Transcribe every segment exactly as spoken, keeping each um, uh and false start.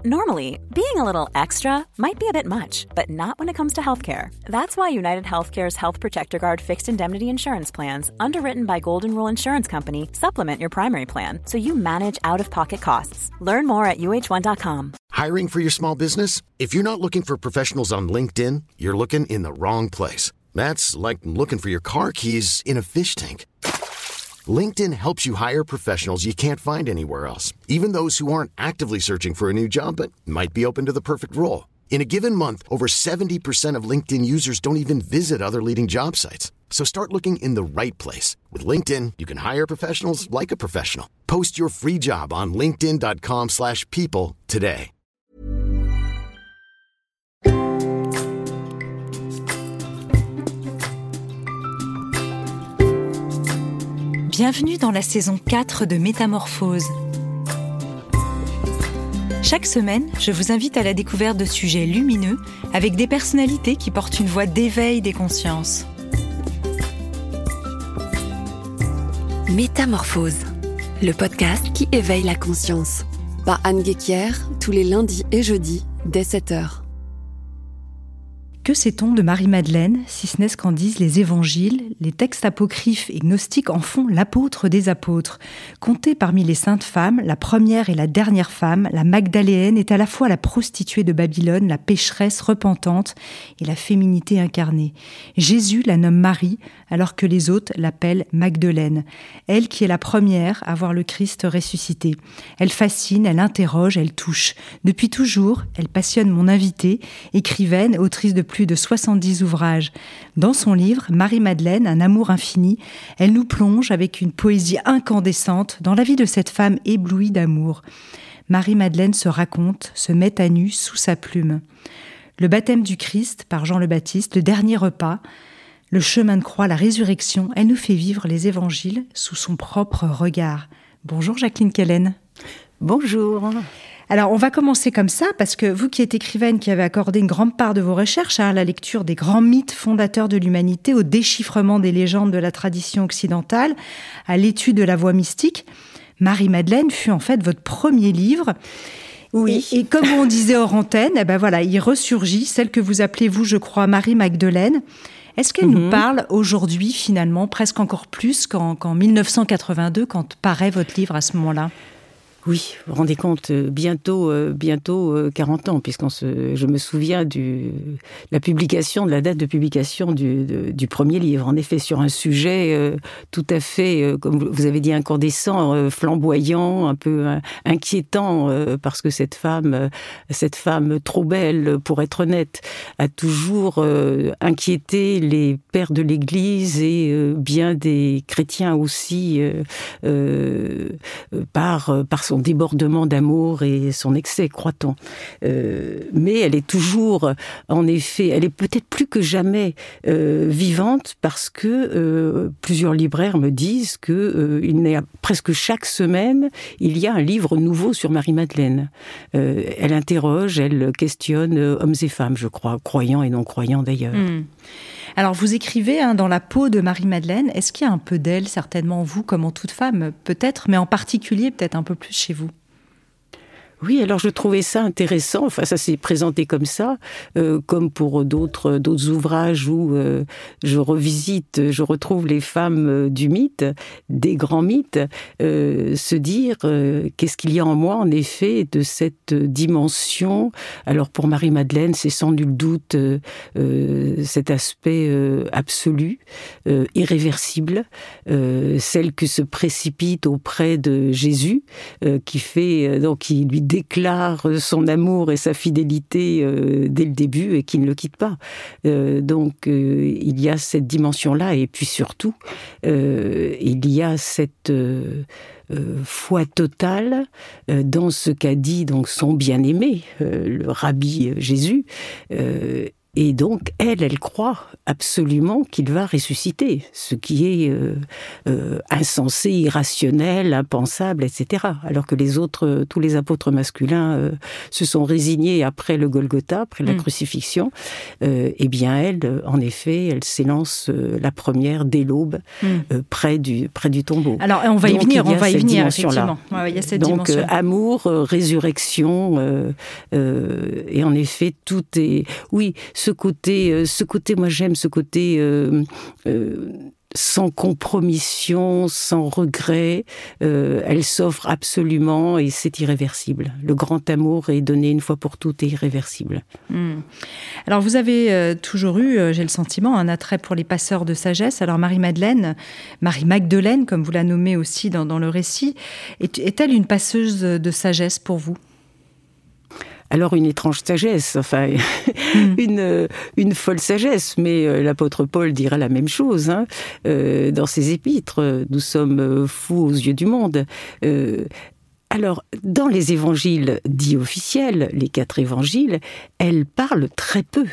Normally, being a little extra might be a bit much, but not when it comes to healthcare. That's why United Healthcare's Health Protector Guard fixed indemnity insurance plans, underwritten by Golden Rule Insurance Company, supplement your primary plan so you manage out-of-pocket costs. Learn more at U H one dot com. Hiring for your small business? If you're not looking for professionals on LinkedIn, you're looking in the wrong place. That's like looking for your car keys in a fish tank. LinkedIn helps you hire professionals you can't find anywhere else, even those who aren't actively searching for a new job but might be open to the perfect role. In a given month, over seventy percent of LinkedIn users don't even visit other leading job sites. So start looking in the right place. With LinkedIn, you can hire professionals like a professional. Post your free job on linkedin dot com slash people today. Bienvenue dans la saison quatre de Métamorphose. Chaque semaine, je vous invite à la découverte de sujets lumineux avec des personnalités qui portent une voix d'éveil des consciences. Métamorphose, le podcast qui éveille la conscience. Par Anne Guéquière, tous les lundis et jeudis, dès sept heures. Que sait-on de Marie-Madeleine, si ce n'est ce qu'en disent les évangiles? Les textes apocryphes et gnostiques en font l'apôtre des apôtres. Comptée parmi les saintes femmes, la première et la dernière femme, la Magdaléenne est à la fois la prostituée de Babylone, la pécheresse repentante et la féminité incarnée. Jésus la nomme Marie, alors que les autres l'appellent Magdeleine. Elle qui est la première à voir le Christ ressuscité. Elle fascine, elle interroge, elle touche. Depuis toujours, elle passionne mon invitée, écrivaine, autrice de plus de soixante-dix ouvrages. Dans son livre, Marie-Madeleine, un amour infini, elle nous plonge avec une poésie incandescente dans la vie de cette femme éblouie d'amour. Marie-Madeleine se raconte, se met à nu sous sa plume. Le baptême du Christ par Jean le Baptiste, le dernier repas, le chemin de croix, la résurrection, elle nous fait vivre les évangiles sous son propre regard. Bonjour Jacqueline Kellen. Bonjour. Alors, on va commencer comme ça, parce que vous qui êtes écrivaine, qui avez accordé une grande part de vos recherches à la lecture des grands mythes fondateurs de l'humanité, au déchiffrement des légendes de la tradition occidentale, à l'étude de la voie mystique, Marie-Madeleine fut en fait votre premier livre. Oui. Et, et comme on disait hors antenne, eh ben voilà, il ressurgit, celle que vous appelez, vous, je crois, Marie-Magdeleine. Est-ce qu'elle mm-hmm. nous parle aujourd'hui, finalement, presque encore plus qu'en, qu'en dix-neuf cent quatre-vingt-deux, quand paraît votre livre à ce moment-là ? Oui, vous vous rendez compte, bientôt, euh, bientôt euh, quarante ans, puisqu'on se, je me souviens du, la publication, de la date de publication du, de, du premier livre. En effet, sur un sujet euh, tout à fait, euh, comme vous avez dit, incandescent, euh, flamboyant, un peu euh, inquiétant, euh, parce que cette femme, euh, cette femme trop belle, pour être honnête, a toujours euh, inquiété les pères de l'Église et euh, bien des chrétiens aussi, euh, euh, par, par son débordement d'amour et son excès, croit-on. Euh, mais elle est toujours, en effet, elle est peut-être plus que jamais euh, vivante, parce que euh, plusieurs libraires me disent que euh, il y a presque chaque semaine, il y a un livre nouveau sur Marie-Madeleine. Euh, elle interroge, elle questionne euh, hommes et femmes, je crois, croyants et non croyants d'ailleurs. Mmh. Alors, vous écrivez hein, dans la peau de Marie-Madeleine. Est-ce qu'il y a un peu d'elle, certainement en vous, comme en toute femme, peut-être, mais en particulier, peut-être un peu plus chez vous ? Oui, alors je trouvais ça intéressant, enfin ça s'est présenté comme ça, euh, comme pour d'autres d'autres ouvrages où euh, je revisite, je retrouve les femmes du mythe, des grands mythes, euh, se dire euh, qu'est-ce qu'il y a en moi en effet de cette dimension. Alors pour Marie-Madeleine, c'est sans nul doute euh, euh, cet aspect euh, absolu, euh, irréversible, euh, celle qui se précipite auprès de Jésus, euh, qui fait euh, donc qui lui déclare son amour et sa fidélité euh, dès le début et qui ne le quitte pas. Euh, donc euh, il y a cette dimension-là, et puis surtout euh, il y a cette euh, euh, foi totale euh, dans ce qu'a dit donc son bien-aimé, euh, le rabbi Jésus, euh, Et donc, elle, elle croit absolument qu'il va ressusciter, ce qui est euh, euh, insensé, irrationnel, impensable, et cetera. Alors que les autres, tous les apôtres masculins euh, se sont résignés après le Golgotha, après la mmh. crucifixion. Euh, eh bien, elle, en effet, elle s'élance euh, la première dès l'aube, mmh. euh, près du près du tombeau. Alors, on va y donc, venir, y on va y venir, effectivement. Ouais, il y a cette donc, dimension. Euh, amour, euh, résurrection, euh, euh, et en effet, tout est... Oui, ce côté, euh, ce côté, moi j'aime ce côté euh, euh, sans compromission, sans regret. Euh, elle s'offre absolument et c'est irréversible. Le grand amour est donné une fois pour toutes et irréversible. Mmh. Alors vous avez euh, toujours eu, euh, j'ai le sentiment, un attrait pour les passeurs de sagesse. Alors Marie-Madeleine, Marie-Magdeleine, comme vous la nommez aussi dans, dans le récit, est, est-elle une passeuse de sagesse pour vous ? Alors une étrange sagesse, enfin mmh. une une folle sagesse, mais euh, l'apôtre Paul dira la même chose hein, euh, dans ses épîtres. Nous sommes fous aux yeux du monde. Euh, alors dans les évangiles dits officiels, les quatre évangiles, elle parle très peu.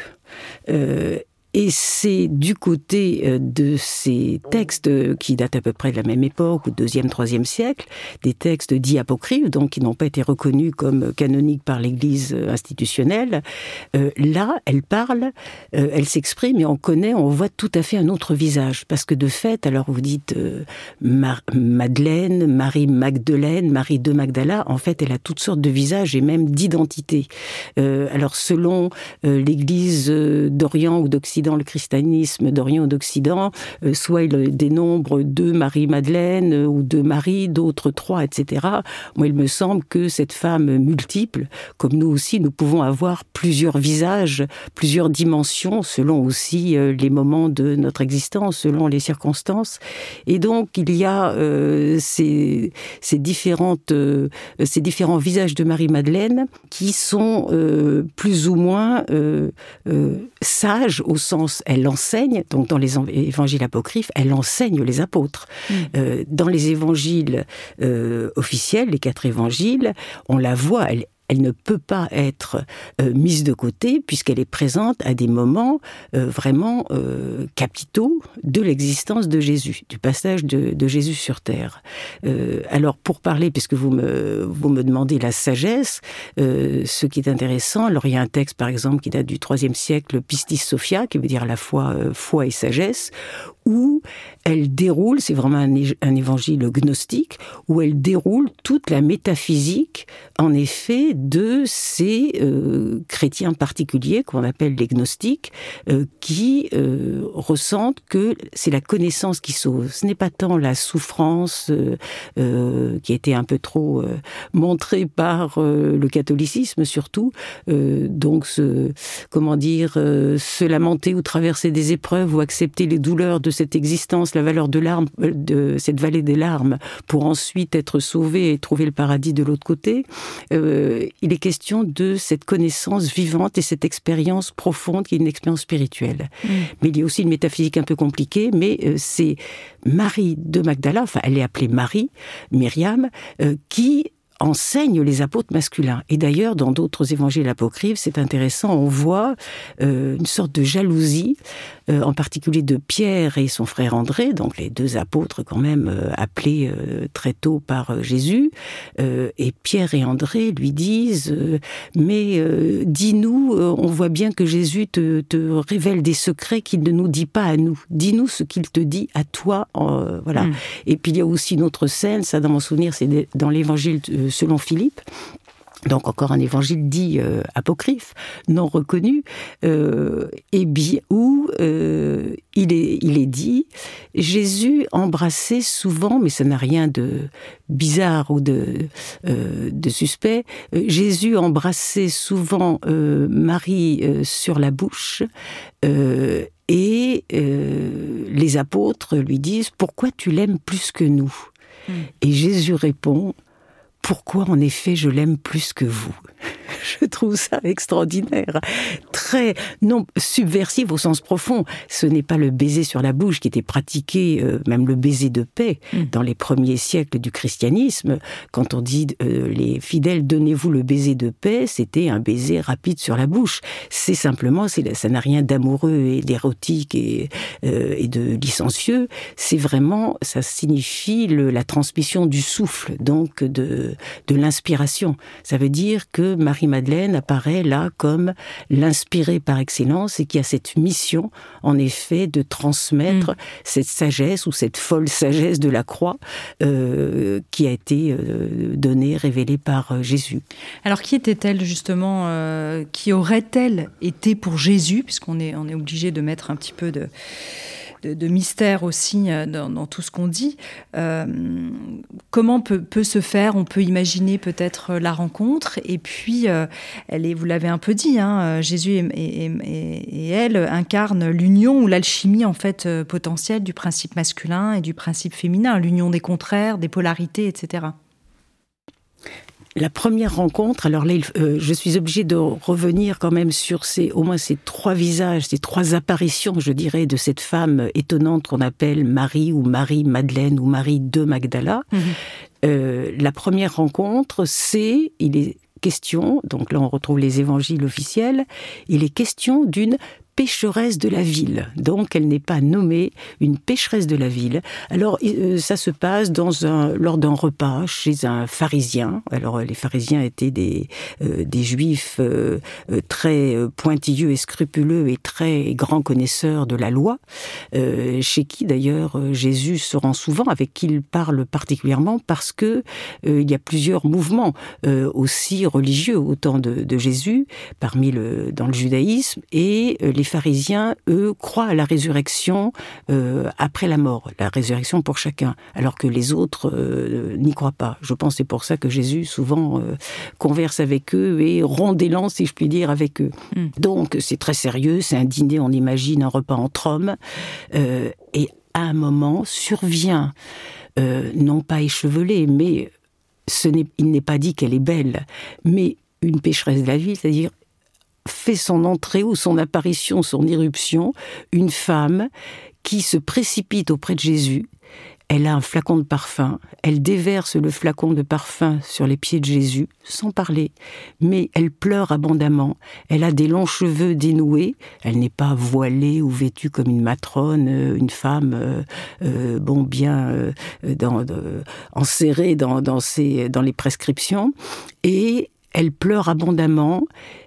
Euh, Et c'est du côté de ces textes qui datent à peu près de la même époque, au deuxième, troisième siècle, des textes dits apocryphes, donc qui n'ont pas été reconnus comme canoniques par l'Église institutionnelle. Euh, là, elle parle, euh, elle s'exprime et on connaît, on voit tout à fait un autre visage. Parce que de fait, alors vous dites euh, Mar- Madeleine, Marie-Magdeleine, Marie de Magdala, en fait, elle a toutes sortes de visages et même d'identités. Euh, alors selon euh, l'Église d'Orient ou d'Occident, dans le christianisme d'Orient ou d'Occident, euh, soit il dénombre deux Marie-Madeleine euh, ou deux Marie, d'autres trois, et cetera. Moi, il me semble que cette femme multiple, comme nous aussi, nous pouvons avoir plusieurs visages, plusieurs dimensions, selon aussi euh, les moments de notre existence, selon les circonstances. Et donc, il y a euh, ces, ces, différentes, euh, ces différents visages de Marie-Madeleine qui sont euh, plus ou moins euh, euh, sages au sens, elle enseigne, donc dans les évangiles apocryphes, elle enseigne les apôtres. Mmh. Euh, dans les évangiles euh, officiels, les quatre évangiles, on la voit, elle Elle ne peut pas être euh, mise de côté puisqu'elle est présente à des moments euh, vraiment euh, capitaux de l'existence de Jésus, du passage de, de Jésus sur terre. Euh, alors pour parler, puisque vous me, vous me demandez la sagesse, euh, ce qui est intéressant, alors il y a un texte par exemple qui date du troisième siècle, Pistis Sophia, qui veut dire à la fois euh, foi et sagesse, où elle déroule, c'est vraiment un, un évangile gnostique, où elle déroule toute la métaphysique, en effet, de ces euh, chrétiens particuliers, qu'on appelle les gnostiques, euh, qui euh, ressentent que c'est la connaissance qui sauve. Ce n'est pas tant la souffrance euh, euh, qui a été un peu trop euh, montrée par euh, le catholicisme, surtout. Euh, donc, ce, comment dire, euh, se lamenter ou traverser des épreuves ou accepter les douleurs de cette existence, la valeur de larmes, de cette vallée des larmes, pour ensuite être sauvé et trouver le paradis de l'autre côté. Euh, il est question de cette connaissance vivante et cette expérience profonde qui est une expérience spirituelle. Mmh. Mais il y a aussi une métaphysique un peu compliquée, mais euh, c'est Marie de Magdala, enfin elle est appelée Marie, Myriam, euh, qui enseigne les apôtres masculins. Et d'ailleurs, dans d'autres évangiles apocryphes, c'est intéressant, on voit euh, une sorte de jalousie, euh, en particulier de Pierre et son frère André, donc les deux apôtres quand même euh, appelés euh, très tôt par euh, Jésus. Euh, et Pierre et André lui disent euh, « Mais euh, dis-nous, euh, on voit bien que Jésus te, te révèle des secrets qu'il ne nous dit pas à nous. Dis-nous ce qu'il te dit à toi. Euh, » voilà. Mmh. Et puis il y a aussi une autre scène, ça dans mon souvenir, c'est dans l'évangile de selon Philippe, donc encore un évangile dit euh, apocryphe, non reconnu, euh, et bien, où euh, il, est, il est dit « Jésus embrassait souvent, mais ça n'a rien de bizarre ou de, euh, de suspect, euh, Jésus embrassait souvent euh, Marie euh, sur la bouche, euh, et euh, les apôtres lui disent « Pourquoi tu l'aimes plus que nous ?» mmh. Et Jésus répond « Pourquoi, en effet, je l'aime plus que vous ?» je trouve ça extraordinaire. Très, non, subversif au sens profond. Ce n'est pas le baiser sur la bouche qui était pratiqué, euh, même le baiser de paix, mmh. dans les premiers siècles du christianisme. Quand on dit euh, les fidèles, donnez-vous le baiser de paix, c'était un baiser rapide sur la bouche. C'est simplement, c'est, ça n'a rien d'amoureux et d'érotique et, euh, et de licencieux. C'est vraiment, ça signifie le, la transmission du souffle, donc de, de l'inspiration. Ça veut dire que Marie-Madeleine apparaît là comme l'inspirée par excellence et qui a cette mission, en effet, de transmettre mmh. cette sagesse ou cette folle sagesse de la croix euh, qui a été euh, donnée, révélée par euh, Jésus. Alors, qui était-elle justement euh, qui aurait-elle été pour Jésus, puisqu'on est, on est obligé de mettre un petit peu de... De, de mystère aussi dans, dans tout ce qu'on dit. Euh, comment peut, peut se faire, on peut imaginer peut-être la rencontre, et puis euh, elle est, vous l'avez un peu dit, hein, Jésus et, et, et, et elle incarnent l'union ou l'alchimie en fait potentielle du principe masculin et du principe féminin, l'union des contraires, des polarités, et cetera. La première rencontre, alors là, euh, je suis obligée de revenir quand même sur ces, au moins ces trois visages, ces trois apparitions, je dirais, de cette femme étonnante qu'on appelle Marie ou Marie-Madeleine ou Marie de Magdala. Mmh. Euh, la première rencontre, c'est, il est question, donc là on retrouve les évangiles officiels, il est question d'une pécheresse de la ville. Donc, elle n'est pas nommée une pécheresse de la ville. Alors, euh, ça se passe dans un, lors d'un repas chez un pharisien. Alors, les pharisiens étaient des, euh, des juifs euh, très pointilleux et scrupuleux et très grands connaisseurs de la loi, euh, chez qui, d'ailleurs, Jésus se rend souvent, avec qui il parle particulièrement, parce que euh, il y a plusieurs mouvements euh, aussi religieux au temps de, de Jésus, parmi le, dans le judaïsme, et euh, les pharisiens, eux, croient à la résurrection euh, après la mort, la résurrection pour chacun, alors que les autres euh, n'y croient pas. Je pense que c'est pour ça que Jésus, souvent, euh, converse avec eux et rompt d'élan, si je puis dire, avec eux. Mm. Donc, c'est très sérieux, c'est un dîner, on imagine, un repas entre hommes, euh, et à un moment, survient, euh, non pas échevelée, mais ce n'est, il n'est pas dit qu'elle est belle, mais une pécheresse de la ville, c'est-à-dire fait son entrée ou son apparition, son irruption, une femme qui se précipite auprès de Jésus. Elle a un flacon de parfum, elle déverse le flacon de parfum sur les pieds de Jésus, sans parler, mais elle pleure abondamment. Elle a des longs cheveux dénoués, elle n'est pas voilée ou vêtue comme une matrone, une femme, euh, euh, bon, bien euh, dans, euh, enserrée dans, dans, ses, dans les prescriptions, et elle pleure abondamment.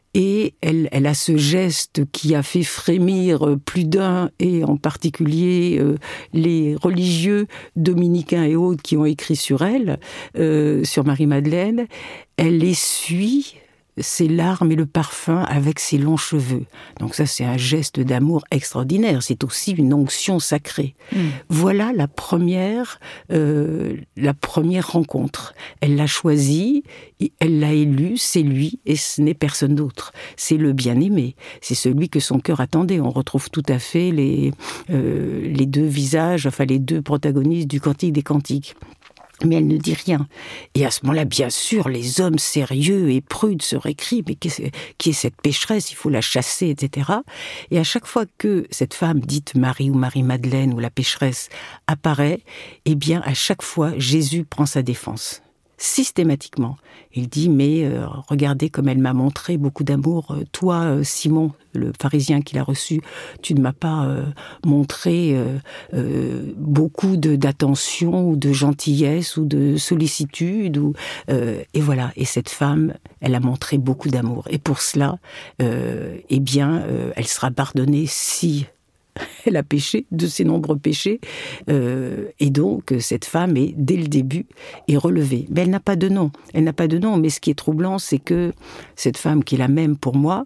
Et elle, elle a ce geste qui a fait frémir plus d'un, et en particulier euh, les religieux dominicains et autres qui ont écrit sur elle, euh, sur Marie-Madeleine. Elle essuie ses larmes et le parfum avec ses longs cheveux. Donc ça, c'est un geste d'amour extraordinaire. C'est aussi une onction sacrée. Mmh. Voilà la première, euh, la première rencontre. Elle l'a choisi, elle l'a élu, c'est lui, et ce n'est personne d'autre. C'est le bien-aimé. C'est celui que son cœur attendait. On retrouve tout à fait les, euh, les deux visages, enfin les deux protagonistes du Cantique des Cantiques. Mais elle ne dit rien. Et à ce moment-là, bien sûr, les hommes sérieux et prudes se récrient, mais qui est, qui est cette pécheresse, il faut la chasser, et cetera. Et à chaque fois que cette femme, dite Marie ou Marie-Madeleine ou la pécheresse, apparaît, eh bien, à chaque fois, Jésus prend sa défense. Systématiquement. Il dit, mais euh, regardez comme elle m'a montré beaucoup d'amour. Toi, euh, Simon, le pharisien qui l'a reçu, tu ne m'as pas euh, montré euh, euh, beaucoup de, d'attention ou de gentillesse ou de sollicitude. Ou, euh, et voilà. Et cette femme, elle a montré beaucoup d'amour. Et pour cela, euh, eh bien, euh, elle sera pardonnée si... elle a péché, de ses nombreux péchés, euh, et donc cette femme est, dès le début, est relevée. Mais elle n'a pas de nom, elle n'a pas de nom, mais ce qui est troublant, c'est que cette femme, qui est la même pour moi,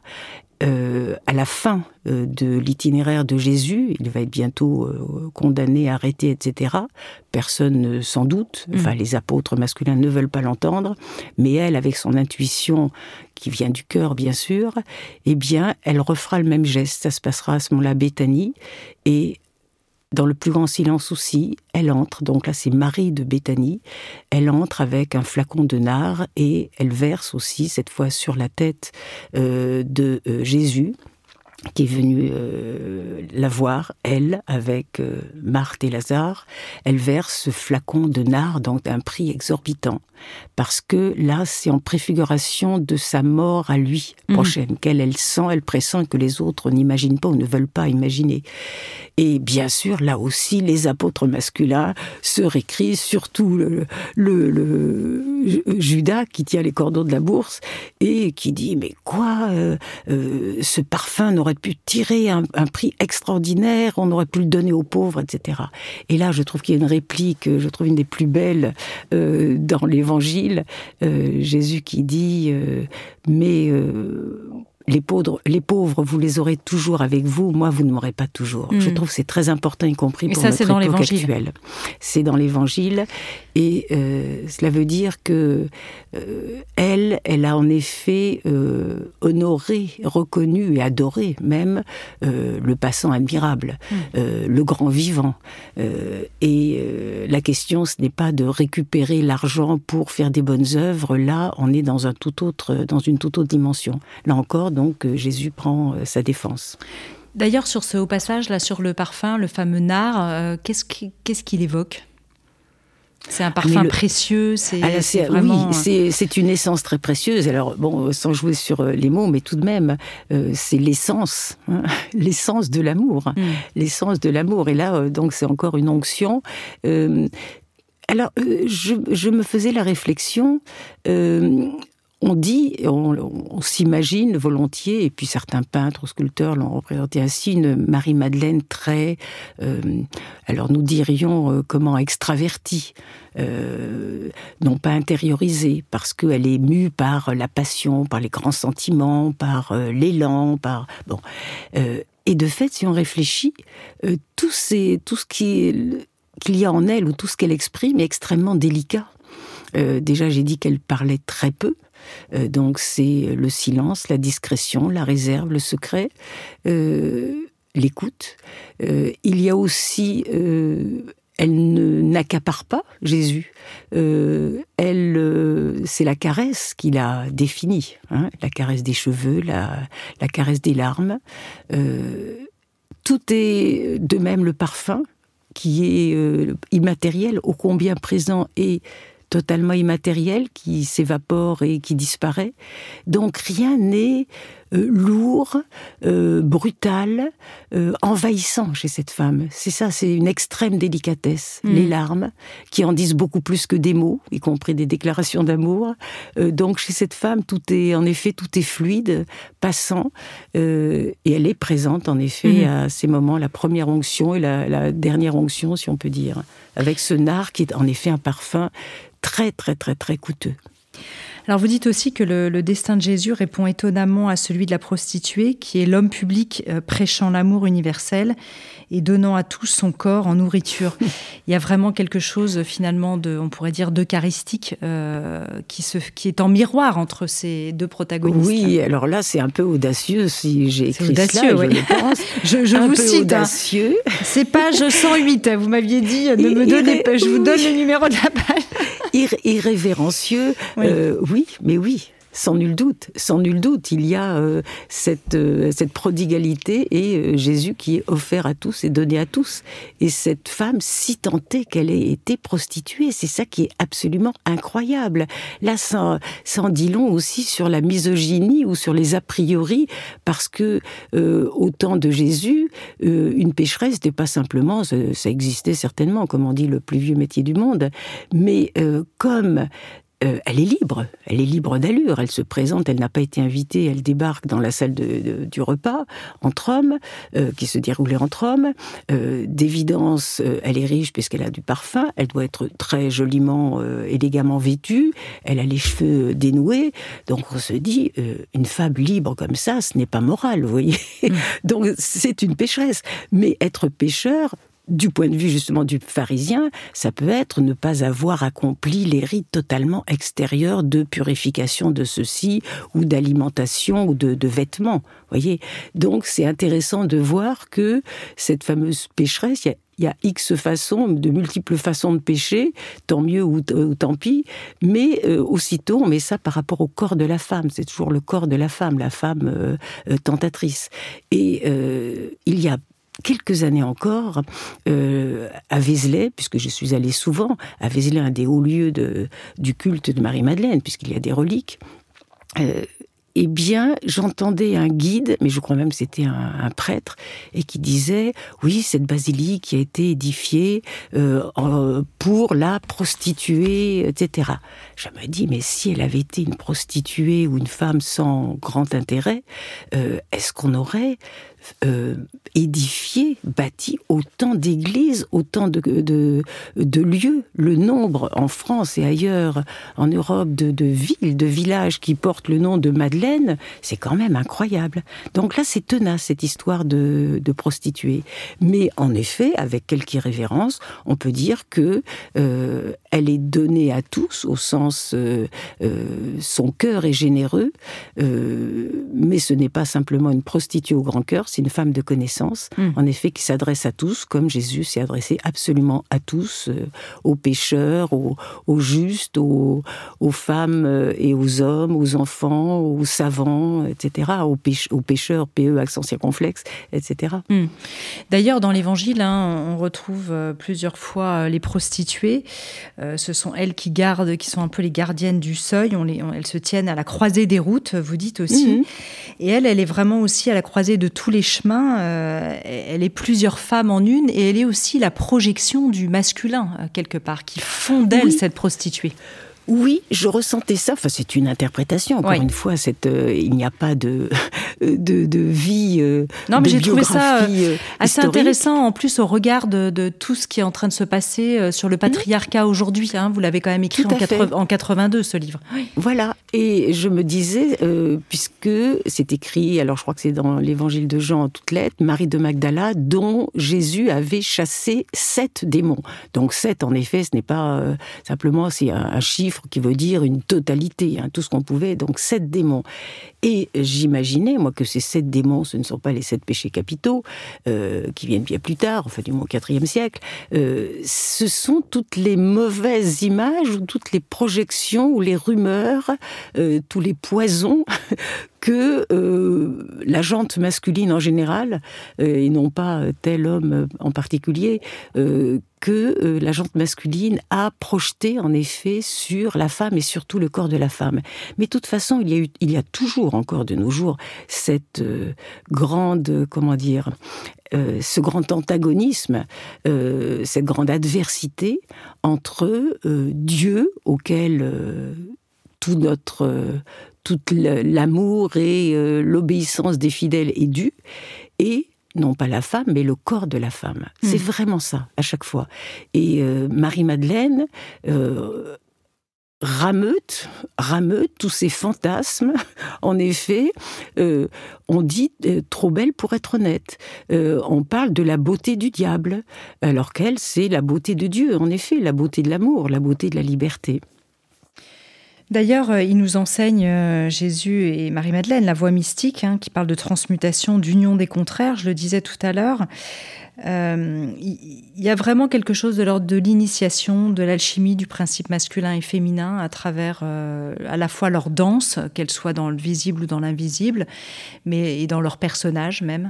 euh, à la fin euh, de l'itinéraire de Jésus, il va être bientôt euh, condamné, arrêté, et cetera. Personne sans doute, mmh. enfin les apôtres masculins ne veulent pas l'entendre, mais elle, avec son intuition qui vient du cœur, bien sûr, eh bien, elle refera le même geste. Ça se passera à ce moment-là à Béthanie, et dans le plus grand silence aussi, elle entre, donc là c'est Marie de Béthanie, elle entre avec un flacon de nard et elle verse aussi, cette fois sur la tête euh, de euh, Jésus, qui est venue euh, la voir, elle, avec euh, Marthe et Lazare. Elle verse ce flacon de nard, donc d'un prix exorbitant, parce que là, c'est en préfiguration de sa mort à lui, prochaine, mmh. qu'elle, elle sent, elle pressent que les autres n'imaginent pas ou ne veulent pas imaginer. Et bien sûr, là aussi, les apôtres masculins se récrient, surtout le, le, le Judas qui tient les cordons de la bourse et qui dit « Mais quoi euh, euh, ce parfum n'aurait pu tirer un, un prix extraordinaire, on aurait pu le donner aux pauvres, et cetera » Et là, je trouve qu'il y a une réplique, je trouve une des plus belles euh, dans l'Évangile, euh, Jésus qui dit euh, « Mais... Euh, Les pauvres, les pauvres, vous les aurez toujours avec vous, moi, vous ne m'aurez pas toujours. Mmh. Je trouve que c'est très important, y compris pour ça, notre c'est dans époque l'Évangile. actuelle. C'est dans l'Évangile, et euh, cela veut dire que euh, elle, elle a en effet euh, honoré, reconnu et adoré même euh, le passant admirable, mmh. euh, le grand vivant. Euh, et euh, la question, ce n'est pas de récupérer l'argent pour faire des bonnes œuvres. Là, on est dans un tout autre, dans une toute autre dimension. Là encore, donc Jésus prend sa défense. D'ailleurs, sur ce haut passage, là, sur le parfum, le fameux nard, euh, qu'est-ce, qui, qu'est-ce qu'il évoque ? C'est un parfum le... précieux, c'est, Alors, c'est, c'est vraiment... Oui, c'est, c'est une essence très précieuse. Alors, bon, sans jouer sur les mots, mais tout de même, euh, c'est l'essence, hein, l'essence de l'amour, mm. l'essence de l'amour. Et là, euh, donc, c'est encore une onction. Euh, alors, euh, je, je me faisais la réflexion... Euh, On dit, on, on s'imagine volontiers, et puis certains peintres, sculpteurs l'ont représenté ainsi, une Marie-Madeleine très, euh, alors nous dirions euh, comment, extravertie, euh, non pas intériorisée, parce qu'elle est mue par la passion, par les grands sentiments, par euh, l'élan, par... bon. Euh, et de fait, si on réfléchit, euh, tout, ces, tout ce qui est, qu'il y a en elle, ou tout ce qu'elle exprime, est extrêmement délicat. Euh, déjà, j'ai dit qu'elle parlait très peu. Euh, donc c'est le silence, la discrétion, la réserve, le secret, euh, l'écoute. Euh, il y a aussi... Euh, elle ne, n'accapare pas Jésus. Euh, elle, euh, c'est la caresse qui l'a définie. Hein, la caresse des cheveux, la, la caresse des larmes. Euh, tout est de même le parfum, qui est euh, immatériel, ô combien présent et totalement immatériel, qui s'évapore et qui disparaît. Donc rien n'est euh, lourd, euh, brutal, euh, envahissant chez cette femme. C'est ça, c'est une extrême délicatesse. Mmh. Les larmes, qui en disent beaucoup plus que des mots, y compris des déclarations d'amour. Euh, donc chez cette femme, tout est, en effet, tout est fluide, passant, euh, et elle est présente, en effet, mmh. à ces moments, la première onction et la, la dernière onction, si on peut dire, avec ce nard qui est en effet un parfum très, très, très, très coûteux. Alors vous dites aussi que le, le destin de Jésus répond étonnamment à celui de la prostituée, qui est l'homme public euh, prêchant l'amour universel et donnant à tous son corps en nourriture. Il y a vraiment quelque chose finalement de, on pourrait dire, d'eucharistique euh, qui, se, qui est en miroir entre ces deux protagonistes. Oui, alors là c'est un peu audacieux si j'ai écrit c'est audacieux, cela, oui. je le pense. je je un vous peu cite. Audacieux. Hein. C'est page cent huit, vous m'aviez dit, ne me donnez pas, je vous donne le numéro de la page. Ir- irrévérencieux, oui. Euh, oui, mais oui, sans nul doute, sans nul doute, il y a euh, cette, euh, cette prodigalité et euh, Jésus qui est offert à tous et donné à tous. Et cette femme, si tentée qu'elle ait été prostituée, c'est ça qui est absolument incroyable. Là, ça, ça en dit long aussi sur la misogynie ou sur les a priori, parce que euh, au temps de Jésus, euh, une pécheresse n'était pas simplement, ça, ça existait certainement, comme on dit, le plus vieux métier du monde, mais euh, comme... Euh, elle est libre, elle est libre d'allure, elle se présente, elle n'a pas été invitée, elle débarque dans la salle de, de, du repas, entre hommes, euh, qui se déroulait entre hommes. Euh, d'évidence, euh, elle est riche puisqu'elle a du parfum, elle doit être très joliment, euh, élégamment vêtue, elle a les cheveux dénoués, donc on se dit, euh, une femme libre comme ça, ce n'est pas moral, vous voyez. Mmh. Donc c'est une pécheresse, mais être pécheur, du point de vue justement du pharisien, ça peut être ne pas avoir accompli les rites totalement extérieurs de purification de ceci, ou d'alimentation, ou de, de vêtements, voyez. Donc c'est intéressant de voir que cette fameuse pécheresse, il y a il y a X façons, de multiples façons de pécher, tant mieux ou, ou tant pis, mais euh, aussitôt on met ça par rapport au corps de la femme, c'est toujours le corps de la femme, la femme euh, euh, tentatrice. Et euh, il y a quelques années encore, euh, à Vézelay, puisque je suis allée souvent, à Vézelay, un des hauts lieux de, du culte de Marie-Madeleine, puisqu'il y a des reliques, euh, eh bien, j'entendais un guide, mais je crois même que c'était un, un prêtre, et qui disait, oui, cette basilique qui a été édifiée euh, pour la prostituée, et cetera. Je me dis, mais si elle avait été une prostituée ou une femme sans grand intérêt, euh, est-ce qu'on aurait euh, édifié, bâti autant d'églises, autant de, de, de lieux? Le nombre en France et ailleurs, en Europe, de, de villes, de villages qui portent le nom de Madeleine, c'est quand même incroyable. Donc là, c'est tenace, cette histoire de, de prostituée. Mais en effet, avec quelque irrévérence, on peut dire que euh, elle est donnée à tous, au sens euh, euh, son cœur est généreux, euh, mais ce n'est pas simplement une prostituée au grand cœur, c'est une femme de connaissance, mmh. en effet, qui s'adresse à tous, comme Jésus s'est adressé absolument à tous, euh, aux pécheurs, aux, aux justes, aux, aux femmes et aux hommes, aux enfants, aux savants, et cetera, aux, péch- aux pécheurs, P E, accent circonflexe, et cetera. Mmh. D'ailleurs, dans l'Évangile, hein, on retrouve euh, plusieurs fois euh, les prostituées. Euh, ce sont elles qui gardent, qui sont un peu les gardiennes du seuil. On les, on, elles se tiennent à la croisée des routes, vous dites aussi. Mmh. Et elle, elle est vraiment aussi à la croisée de tous les chemins. Euh, elle est plusieurs femmes en une, et elle est aussi la projection du masculin, euh, quelque part, qui font d'elle oui. cette prostituée. Oui, je ressentais ça. Enfin, c'est une interprétation. Encore oui. une fois, cette, euh, il n'y a pas de de, de vie. Euh, non, mais de j'ai trouvé ça euh, assez historique. intéressant. En plus, au regard de, de tout ce qui est en train de se passer euh, sur le patriarcat mmh. aujourd'hui. Hein, vous l'avez quand même écrit en, quatre, en quatre-vingt-deux, ce livre. Oui. Voilà. Et je me disais, euh, puisque c'est écrit, alors je crois que c'est dans l'Évangile de Jean en toutes lettres, Marie de Magdala, dont Jésus avait chassé sept démons. Donc sept, en effet, ce n'est pas euh, simplement c'est un, un chiffre qui veut dire une totalité, hein, tout ce qu'on pouvait, donc sept démons. Et j'imaginais, moi, que ces sept démons, ce ne sont pas les sept péchés capitaux, euh, qui viennent bien plus tard, enfin du moins au quatrième siècle, euh, ce sont toutes les mauvaises images, ou toutes les projections, ou les rumeurs, euh, tous les poisons que euh, la gente masculine en général, euh, et non pas tel homme en particulier, euh, que euh, la gente masculine a projeté en effet sur la femme et surtout le corps de la femme. Mais de toute façon, il y a, eu, il y a toujours encore de nos jours cette euh, grande, comment dire, euh, ce grand antagonisme, euh, cette grande adversité entre euh, Dieu auquel euh, tout notre... Euh, tout l'amour et euh, l'obéissance des fidèles est due, et non pas la femme, mais le corps de la femme. Mmh. C'est vraiment ça, à chaque fois. Et euh, Marie-Madeleine euh, rameute, rameute tous ces fantasmes. En effet, euh, on dit euh, trop belle pour être honnête. Euh, on parle de la beauté du diable, alors qu'elle, c'est la beauté de Dieu, en effet, la beauté de l'amour, la beauté de la liberté. D'ailleurs, il nous enseigne, euh, Jésus et Marie-Madeleine, la voie mystique, hein, qui parle de transmutation, d'union des contraires, je le disais tout à l'heure. Euh, il y a vraiment quelque chose de l'ordre de l'initiation, de l'alchimie du principe masculin et féminin à travers euh, à la fois leur danse, qu'elle soit dans le visible ou dans l'invisible, mais et dans leur personnage même.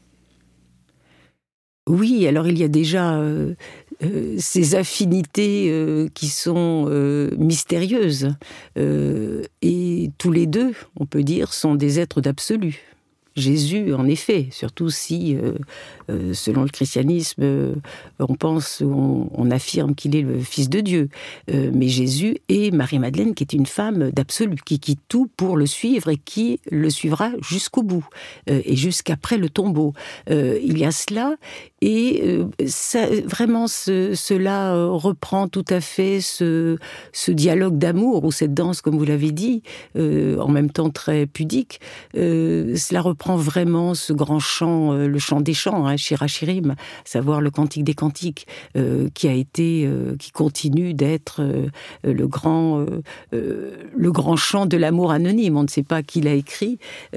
Oui, alors il y a déjà euh, euh, ces affinités euh, qui sont euh, mystérieuses. Euh, et tous les deux, on peut dire, sont des êtres d'absolu. Jésus, en effet, surtout si, euh, euh, selon le christianisme, euh, on pense, on, on affirme qu'il est le Fils de Dieu. Euh, mais Jésus et Marie-Madeleine, qui est une femme d'absolu, qui quitte tout pour le suivre et qui le suivra jusqu'au bout, euh, et jusqu'après le tombeau. Euh, il y a cela, et euh, ça, vraiment, ce, cela euh, reprend tout à fait ce, ce dialogue d'amour, ou cette danse, comme vous l'avez dit, euh, en même temps très pudique, euh, cela reprend reprend vraiment ce grand chant, euh, le chant des chants, hein, Shir HaShirim, savoir le cantique des cantiques, euh, qui a été, euh, qui continue d'être euh, le grand, euh, euh, le grand chant de l'amour anonyme. On ne sait pas qui l'a écrit.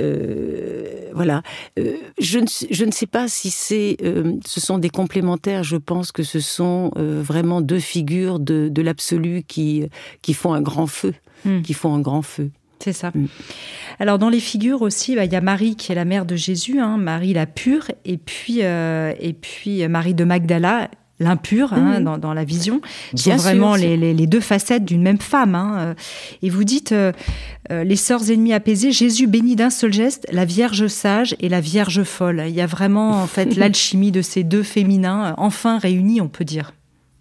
Euh, voilà. Euh, je, ne, je ne sais pas si c'est, euh, ce sont des complémentaires. Je pense que ce sont euh, vraiment deux figures de, de l'absolu qui, qui font un grand feu, mmh. qui font un grand feu. C'est ça. Mmh. Alors, dans les figures aussi, bah, y a Marie qui est la mère de Jésus, hein, Marie la pure, et puis, euh, et puis Marie de Magdala, l'impure, mmh. hein, dans, dans la vision. Ce sont vraiment les, les, les deux facettes d'une même femme. Hein. Et vous dites, euh, euh, les sœurs ennemies apaisées, Jésus bénit d'un seul geste la Vierge sage et la Vierge folle. Il y a vraiment, en fait, l'alchimie de ces deux féminins, enfin réunis, on peut dire.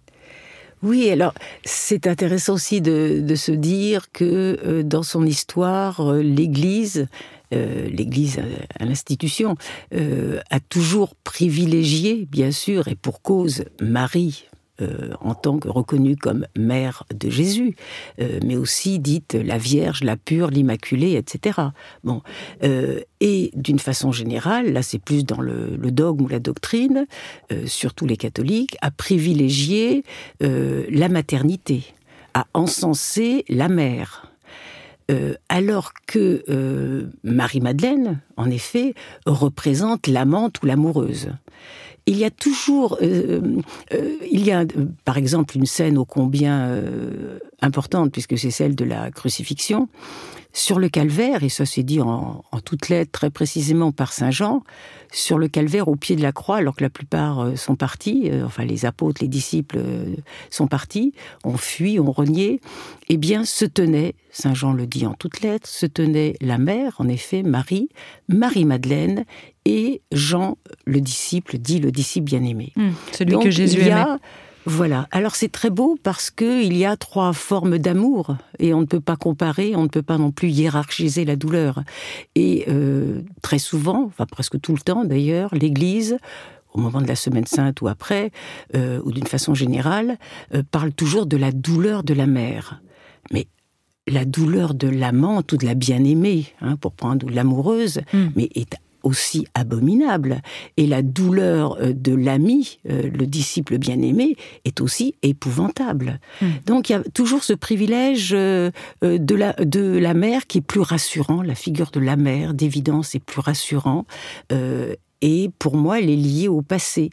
Oui, alors c'est intéressant aussi de, de se dire que euh, dans son histoire, euh, l'Église, euh, l'Église à l'institution, euh, a toujours privilégié, bien sûr, et pour cause, Marie, Euh, en tant que reconnue comme mère de Jésus, euh, mais aussi dite la Vierge, la pure, l'Immaculée, et cetera. Bon, euh, et d'une façon générale, là c'est plus dans le, le dogme ou la doctrine, euh, surtout les catholiques, à privilégier euh, la maternité, à encenser la mère. Euh, alors que euh, Marie-Madeleine, en effet, représente l'amante ou l'amoureuse. Il y a toujours, euh, euh, il y a euh, par exemple une scène ô combien euh, importante, puisque c'est celle de la crucifixion, sur le calvaire, et ça c'est dit en, en toutes lettres très précisément par saint Jean, sur le calvaire au pied de la croix, alors que la plupart euh, sont partis, euh, enfin les apôtres, les disciples euh, sont partis, ont fui, ont renié, eh bien se tenait, saint Jean le dit en toutes lettres, se tenait la mère, en effet, Marie, Marie-Madeleine, et Jean, le disciple, dit le disciple bien-aimé. Mmh, celui Donc, que Jésus il y a, aimait. Voilà. Alors c'est très beau parce qu'il y a trois formes d'amour et on ne peut pas comparer, on ne peut pas non plus hiérarchiser la douleur. Et euh, très souvent, enfin presque tout le temps d'ailleurs, l'Église, au moment de la Semaine Sainte ou après, euh, ou d'une façon générale, euh, parle toujours de la douleur de la mère. Mais la douleur de l'amante ou de la bien-aimée, hein, pour prendre l'amoureuse, mmh. mais est aussi abominable. Et la douleur de l'ami, euh, le disciple bien-aimé, est aussi épouvantable. Mmh. Donc il y a toujours ce privilège euh, de, la, de la mère qui est plus rassurant, la figure de la mère, d'évidence, est plus rassurant. Euh, et pour moi, elle est liée au passé.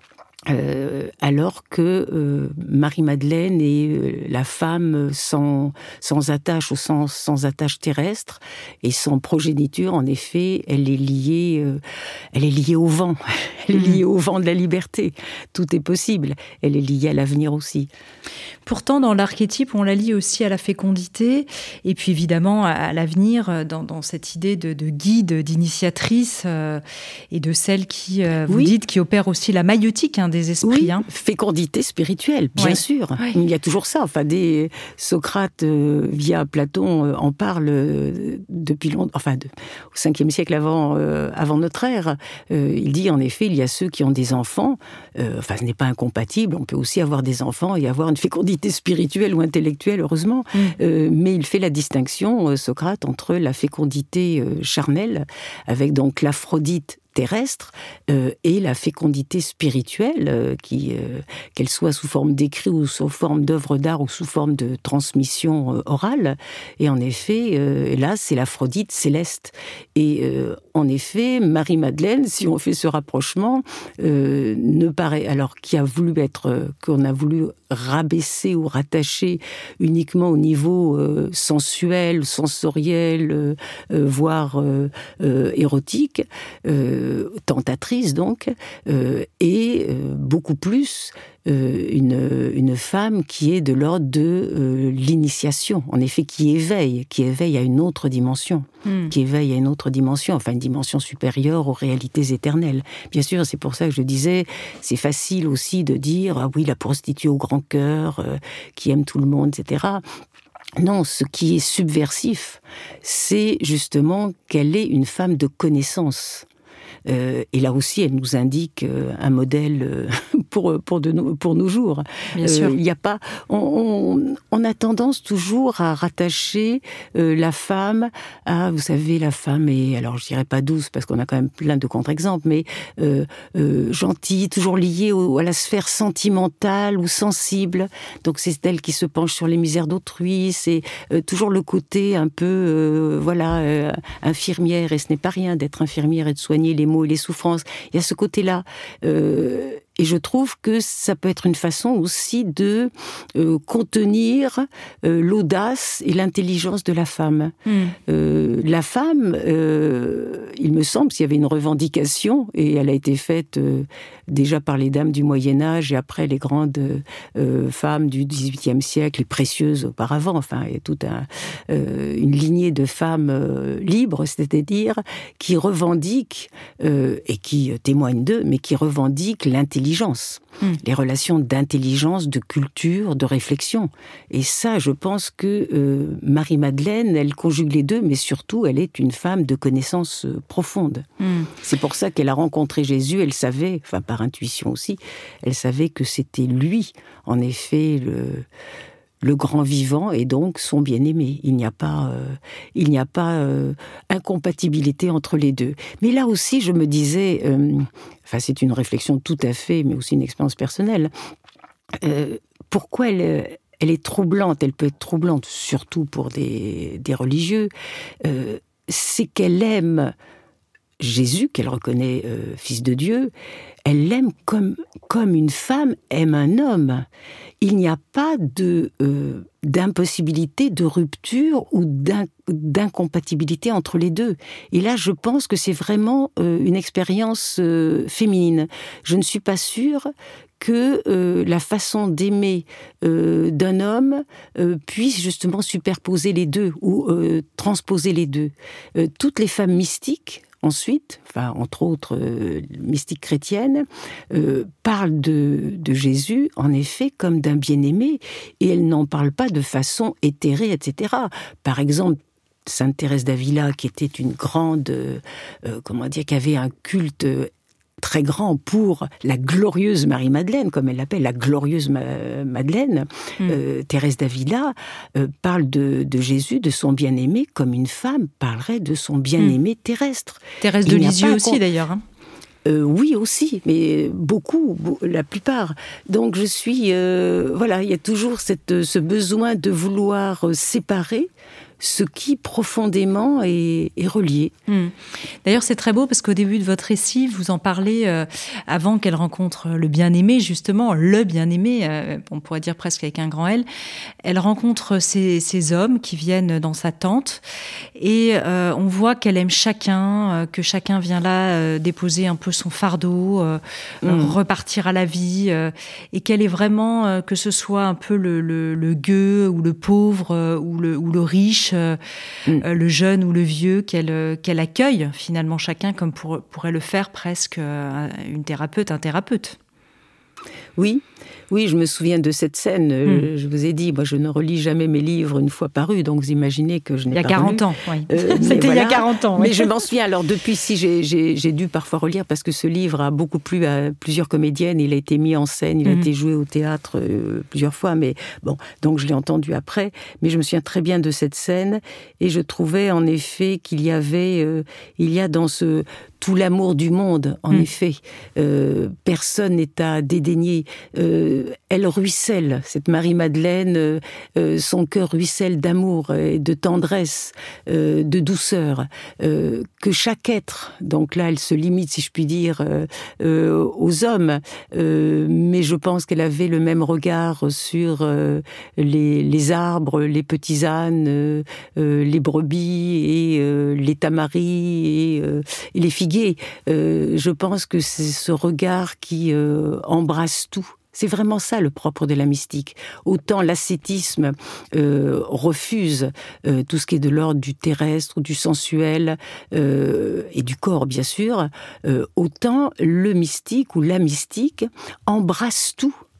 Euh, alors que euh, Marie-Madeleine est euh, la femme sans, sans attache au sens sans attache terrestre et sans progéniture, en effet, elle est liée, euh, elle est liée au vent, elle est liée au vent de la liberté. Tout est possible. Elle est liée à l'avenir aussi. Pourtant, dans l'archétype, on la lie aussi à la fécondité et puis évidemment à, à l'avenir, dans, dans cette idée de, de guide, d'initiatrice euh, et de celle qui, euh, vous oui. dites, qui opère aussi la maïeutique, hein, des esprits. Oui, hein. Fécondité spirituelle, bien oui. sûr. Oui. Il y a toujours ça. Enfin, des Socrate, euh, via Platon, euh, en parle euh, depuis longtemps, enfin, de, au cinquième siècle avant, euh, avant notre ère. Euh, il dit, en effet, il y a ceux qui ont des enfants. Euh, enfin, ce n'est pas incompatible. On peut aussi avoir des enfants et avoir une fécondité spirituelle ou intellectuelle, heureusement. Mm. Euh, mais il fait la distinction, euh, Socrate, entre la fécondité euh, charnelle, avec donc l'Aphrodite terrestre euh, et la fécondité spirituelle, euh, qui, euh, qu'elle soit sous forme d'écrit ou sous forme d'œuvre d'art ou sous forme de transmission euh, orale. Et en effet, euh, là, c'est l'Aphrodite céleste. Et euh, en effet, Marie-Madeleine, si on fait ce rapprochement, euh, ne paraît, alors qui a voulu être, euh, qu'on a voulu rabaisser ou rattacher uniquement au niveau euh, sensuel, sensoriel, euh, euh, voire euh, euh, érotique, euh, tentatrice donc, euh, et euh, beaucoup plus euh, une, une femme qui est de l'ordre de euh, l'initiation, en effet qui éveille, qui éveille à une autre dimension, mmh. qui éveille à une autre dimension, enfin une dimension supérieure aux réalités éternelles. Bien sûr, c'est pour ça que je disais, c'est facile aussi de dire, ah oui, la prostituée au grand cœur, euh, qui aime tout le monde, et cetera. Non, ce qui est subversif, c'est justement qu'elle est une femme de connaissance. Euh, et là aussi, elle nous indique euh, un modèle euh, pour, pour, de nos, pour nos jours. Bien sûr. Il y a pas, on, on, on a tendance toujours à rattacher euh, la femme à, vous savez, la femme est, alors je dirais pas douce, parce qu'on a quand même plein de contre-exemples, mais euh, euh, gentille, toujours liée au, à la sphère sentimentale ou sensible. Donc c'est elle qui se penche sur les misères d'autrui, c'est euh, toujours le côté un peu, euh, voilà, euh, infirmière, et ce n'est pas rien d'être infirmière et de soigner les maux et les souffrances. Il y a ce côté-là. Euh, Et je trouve que ça peut être une façon aussi de euh, contenir euh, l'audace et l'intelligence de la femme. Mmh. Euh, la femme, euh, il me semble, s'il y avait une revendication, et elle a été faite euh, déjà par les dames du Moyen-Âge et après les grandes euh, femmes du dix-huitième siècle, les précieuses auparavant, enfin, il y a toute un, euh, une lignée de femmes euh, libres, c'est-à-dire qui revendiquent, euh, et qui témoignent d'eux, mais qui revendiquent l'intelligence. Mmh. Les relations d'intelligence, de culture, de réflexion. Et ça, je pense que euh, Marie-Madeleine, elle conjugue les deux, mais surtout, elle est une femme de connaissance euh, profonde. Mmh. C'est pour ça qu'elle a rencontré Jésus, elle savait, enfin par intuition aussi, elle savait que c'était lui, en effet, le... le grand vivant et donc son bien-aimé. Il n'y a pas, euh, il n'y a pas euh, incompatibilité entre les deux. Mais là aussi, je me disais, euh, enfin c'est une réflexion tout à fait, mais aussi une expérience personnelle, euh, pourquoi elle, elle est troublante, elle peut être troublante, surtout pour des, des religieux, euh, c'est qu'elle aime Jésus, qu'elle reconnaît euh, fils de Dieu, elle l'aime comme, comme une femme aime un homme. Il n'y a pas de, euh, d'impossibilité, de rupture ou d'in, d'incompatibilité entre les deux. Et là, je pense que c'est vraiment euh, une expérience euh, féminine. Je ne suis pas sûre que euh, la façon d'aimer euh, d'un homme euh, puisse justement superposer les deux ou euh, transposer les deux. Euh, toutes les femmes mystiques, ensuite, enfin, entre autres euh, mystiques chrétiennes, euh, parlent de, de Jésus, en effet, comme d'un bien-aimé, et elles n'en parlent pas de façon éthérée, et cetera. Par exemple, Sainte Thérèse d'Avila, qui était une grande, euh, comment dire, qui avait un culte très grand pour la glorieuse Marie-Madeleine, comme elle l'appelle, la glorieuse Ma- Madeleine, mmh. euh, Thérèse d'Avila euh, parle de, de Jésus, de son bien-aimé, comme une femme parlerait de son bien-aimé mmh. terrestre. Thérèse de Lisieux aussi, d'ailleurs. Hein. Euh, oui, aussi, mais beaucoup, la plupart. Donc je suis... Euh, voilà, il y a toujours cette, ce besoin de vouloir séparer ce qui profondément est, est relié. Mmh. D'ailleurs, c'est très beau parce qu'au début de votre récit, vous en parlez euh, avant qu'elle rencontre le bien-aimé, justement, le bien-aimé, euh, on pourrait dire presque avec un grand L. Elle rencontre ces, ces hommes qui viennent dans sa tente et euh, on voit qu'elle aime chacun, euh, que chacun vient là euh, déposer un peu son fardeau, euh, mmh. repartir à la vie euh, et qu'elle est vraiment, euh, que ce soit un peu le, le, le gueux ou le pauvre euh, ou, le, ou le riche, Euh, mm. euh, le jeune ou le vieux, qu'elle, euh, qu'elle accueille finalement chacun comme pour, pourrait le faire presque euh, une thérapeute, un thérapeute. Oui, oui, je me souviens de cette scène. Mmh. Je vous ai dit, moi, je ne relis jamais mes livres une fois parus, donc vous imaginez que je n'ai pas Il y a quarante relu. ans, oui. Euh, C'était voilà. il y a quarante ans. Oui. Mais je m'en souviens. Alors, depuis, si, j'ai, j'ai, j'ai dû parfois relire, parce que ce livre a beaucoup plu à plusieurs comédiennes. Il a été mis en scène, il a mmh. été joué au théâtre euh, plusieurs fois, mais bon, donc je l'ai entendu après. Mais je me souviens très bien de cette scène, et je trouvais, en effet, qu'il y avait, euh, il y a dans ce... tout l'amour du monde, en mmh. effet. Euh, personne n'est à dédaigner. Euh, elle ruisselle, cette Marie-Madeleine, euh, euh, son cœur ruisselle d'amour et de tendresse, euh, de douceur, euh, que chaque être, donc là elle se limite, si je puis dire, euh, euh, aux hommes, euh, mais je pense qu'elle avait le même regard sur euh, les, les arbres, les petits ânes, euh, euh, les brebis et euh, les tamaris et, euh, et les figuiers. Euh, je pense que c'est ce regard qui euh, embrasse tout. C'est vraiment ça le propre de la mystique. Autant l'ascétisme euh, refuse euh, tout ce qui est de l'ordre du terrestre ou du sensuel euh, et du corps, bien sûr, euh, autant le mystique ou la mystique embrasse tout.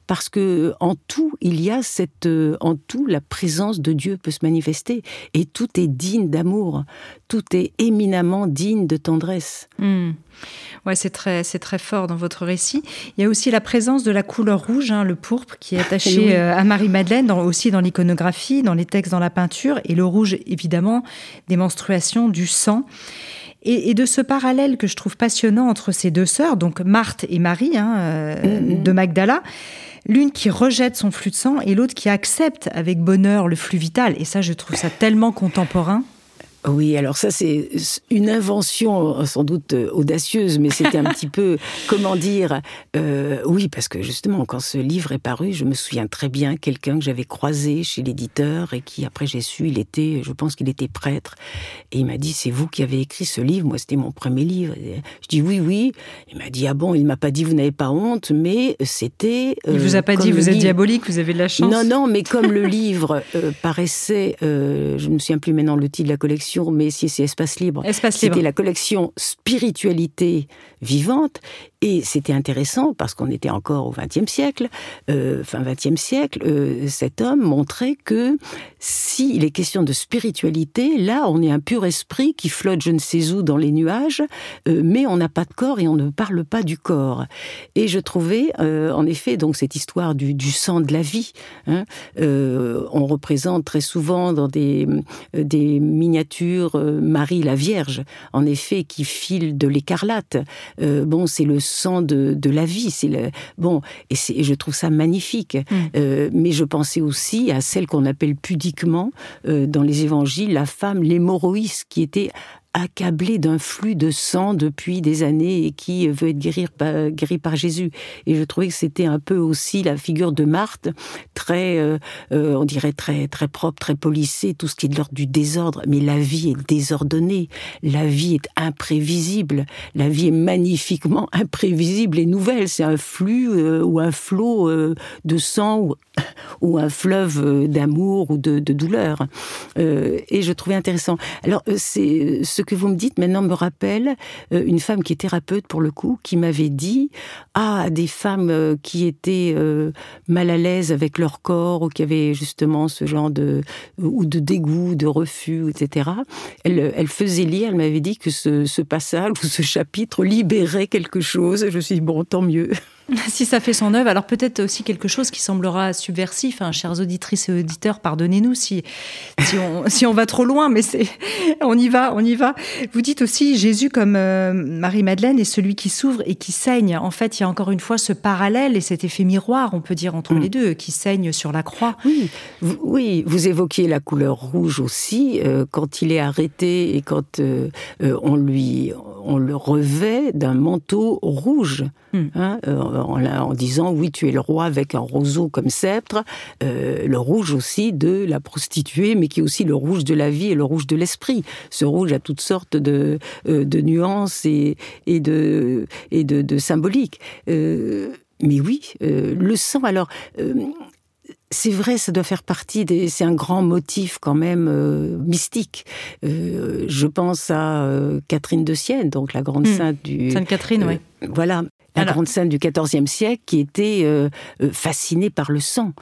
parce que en tout, il y a cette, en tout, la présence de Dieu peut se manifester, et tout est digne d'amour, tout est éminemment digne de tendresse. Mmh. Ouais, c'est très, c'est très fort dans votre récit. Il y a aussi la présence de la couleur rouge, hein, le pourpre, qui est attaché oui. euh, à Marie-Madeleine, dans, aussi dans l'iconographie, dans les textes, dans la peinture, et le rouge, évidemment, des menstruations, du sang. Et, et de ce parallèle que je trouve passionnant entre ces deux sœurs, donc Marthe et Marie, hein, euh, mmh. de Magdala, l'une qui rejette son flux de sang et l'autre qui accepte avec bonheur le flux vital. Et ça, je trouve ça tellement contemporain. Oui, alors ça, c'est une invention sans doute audacieuse, mais c'était un petit peu, comment dire, euh, oui, parce que justement, quand ce livre est paru, je me souviens très bien quelqu'un que j'avais croisé chez l'éditeur et qui, après, j'ai su, il était, je pense qu'il était prêtre. Et il m'a dit, c'est vous qui avez écrit ce livre? Moi, c'était mon premier livre. Et je dis, oui, oui. Il m'a dit, ah bon, il m'a pas dit, vous n'avez pas honte, mais c'était... Euh, il vous a pas dit, vous êtes diabolique, vous avez de la chance? Non, non, mais comme le livre euh, paraissait, euh, je ne me souviens plus maintenant le titre de la collection, mais si c'est Espace Libre, Espace c'était Libre. La collection Spiritualité vivante, et c'était intéressant parce qu'on était encore au vingtième siècle, euh, fin vingtième siècle, euh, cet homme montrait que s'il est question de spiritualité, là on est un pur esprit qui flotte je ne sais où dans les nuages, euh, mais on n'a pas de corps et on ne parle pas du corps. Et je trouvais, euh, en effet, donc cette histoire du, du sang de la vie, hein, euh, on représente très souvent dans des, des miniatures euh, Marie la Vierge, en effet, qui file de l'écarlate. Euh, bon, c'est le sang de, de la vie, c'est le, bon, et, c'est, et je trouve ça magnifique. Mmh. Euh, mais je pensais aussi à celle qu'on appelle pudiquement, euh, dans les évangiles, la femme, l'hémorroïs, qui était accablée d'un flux de sang depuis des années et qui veut être guérie par, guérie par Jésus. Et je trouvais que c'était un peu aussi la figure de Marthe, très, euh, euh, on dirait très, très propre, très polissée, tout ce qui est de l'ordre du désordre. Mais la vie est désordonnée, la vie est imprévisible, la vie est magnifiquement imprévisible et nouvelle. C'est un flux euh, ou un flot euh, de sang ou, ou un fleuve d'amour ou de, de douleur. Euh, et je trouvais intéressant. Alors, c'est ce que vous me dites maintenant me rappelle euh, une femme qui est thérapeute pour le coup, qui m'avait dit ah des femmes euh, qui étaient euh, mal à l'aise avec leur corps ou qui avaient justement ce genre de ou de dégoût, de refus, et cetera. Elle, elle faisait lire, elle m'avait dit que ce, ce passage ou ce chapitre libérait quelque chose. Et je me suis dit bon, tant mieux. Si ça fait son œuvre, alors peut-être aussi quelque chose qui semblera subversif, hein, chères auditrices et auditeurs, pardonnez-nous si, si, on, si on va trop loin, mais c'est, on y va, on y va. Vous dites aussi Jésus comme euh, Marie-Madeleine est celui qui s'ouvre et qui saigne. En fait, il y a encore une fois ce parallèle et cet effet miroir, on peut dire, entre mmh. les deux, qui saigne sur la croix. Oui, vous, oui, vous évoquiez la couleur rouge aussi, euh, quand il est arrêté et quand euh, euh, on, lui, on le revêt d'un manteau rouge. Mmh. Hein, euh, en, en disant oui, tu es le roi avec un roseau comme sceptre, euh, le rouge aussi de la prostituée, mais qui est aussi le rouge de la vie et le rouge de l'esprit. Ce rouge a toutes sortes de, euh, de nuances et, et, de, et de, de symboliques. Euh, mais oui, euh, le sang, alors... Euh, c'est vrai, ça doit faire partie des... C'est un grand motif quand même euh, mystique. Euh, je pense à euh, Catherine de Sienne, donc la grande mmh. sainte du... Sainte Catherine, euh, oui. Voilà. La Alors, grande sainte du quatorzième siècle qui était euh, fascinée par le sang.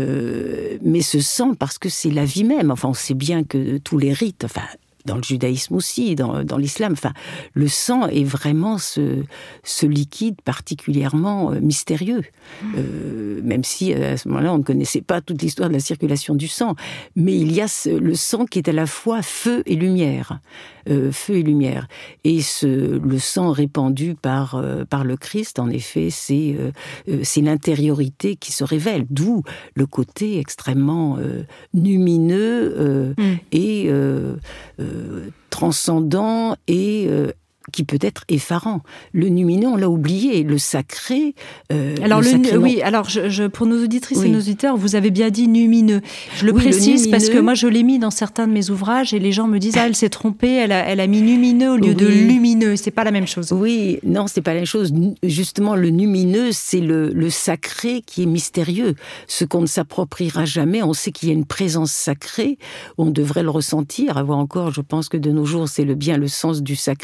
Euh, mais ce sang, parce que c'est la vie même. Enfin, on sait bien que tous les rites... Enfin, dans le judaïsme aussi, dans, dans l'islam, enfin, le sang est vraiment ce, ce liquide particulièrement euh, mystérieux. Mmh. Euh, même si, à ce moment-là, on ne connaissait pas toute l'histoire de la circulation du sang. Mais il y a ce, le sang qui est à la fois feu et lumière. Euh, feu et lumière. Et ce, le sang répandu par, euh, par le Christ, en effet, c'est, euh, c'est l'intériorité qui se révèle. D'où le côté extrêmement euh, lumineux euh, mmh. et... Euh, euh, transcendant et euh, qui peut être effarant. Le lumineux, on l'a oublié, le sacré... Euh, alors, le le, oui, alors je, je, pour nos auditrices oui. et nos auditeurs, vous avez bien dit lumineux. Je le oui, précise le lumineux, parce que moi, je l'ai mis dans certains de mes ouvrages et les gens me disent « Ah, elle s'est trompée, elle a, elle a mis lumineux au lieu oui. de lumineux ». C'est pas la même chose. Oui, non, c'est pas la même chose. Justement, le lumineux, c'est le, le sacré qui est mystérieux. Ce qu'on ne s'appropriera jamais, on sait qu'il y a une présence sacrée, on devrait le ressentir. Avoir encore, je pense que de nos jours, c'est le bien le sens du sacré qui est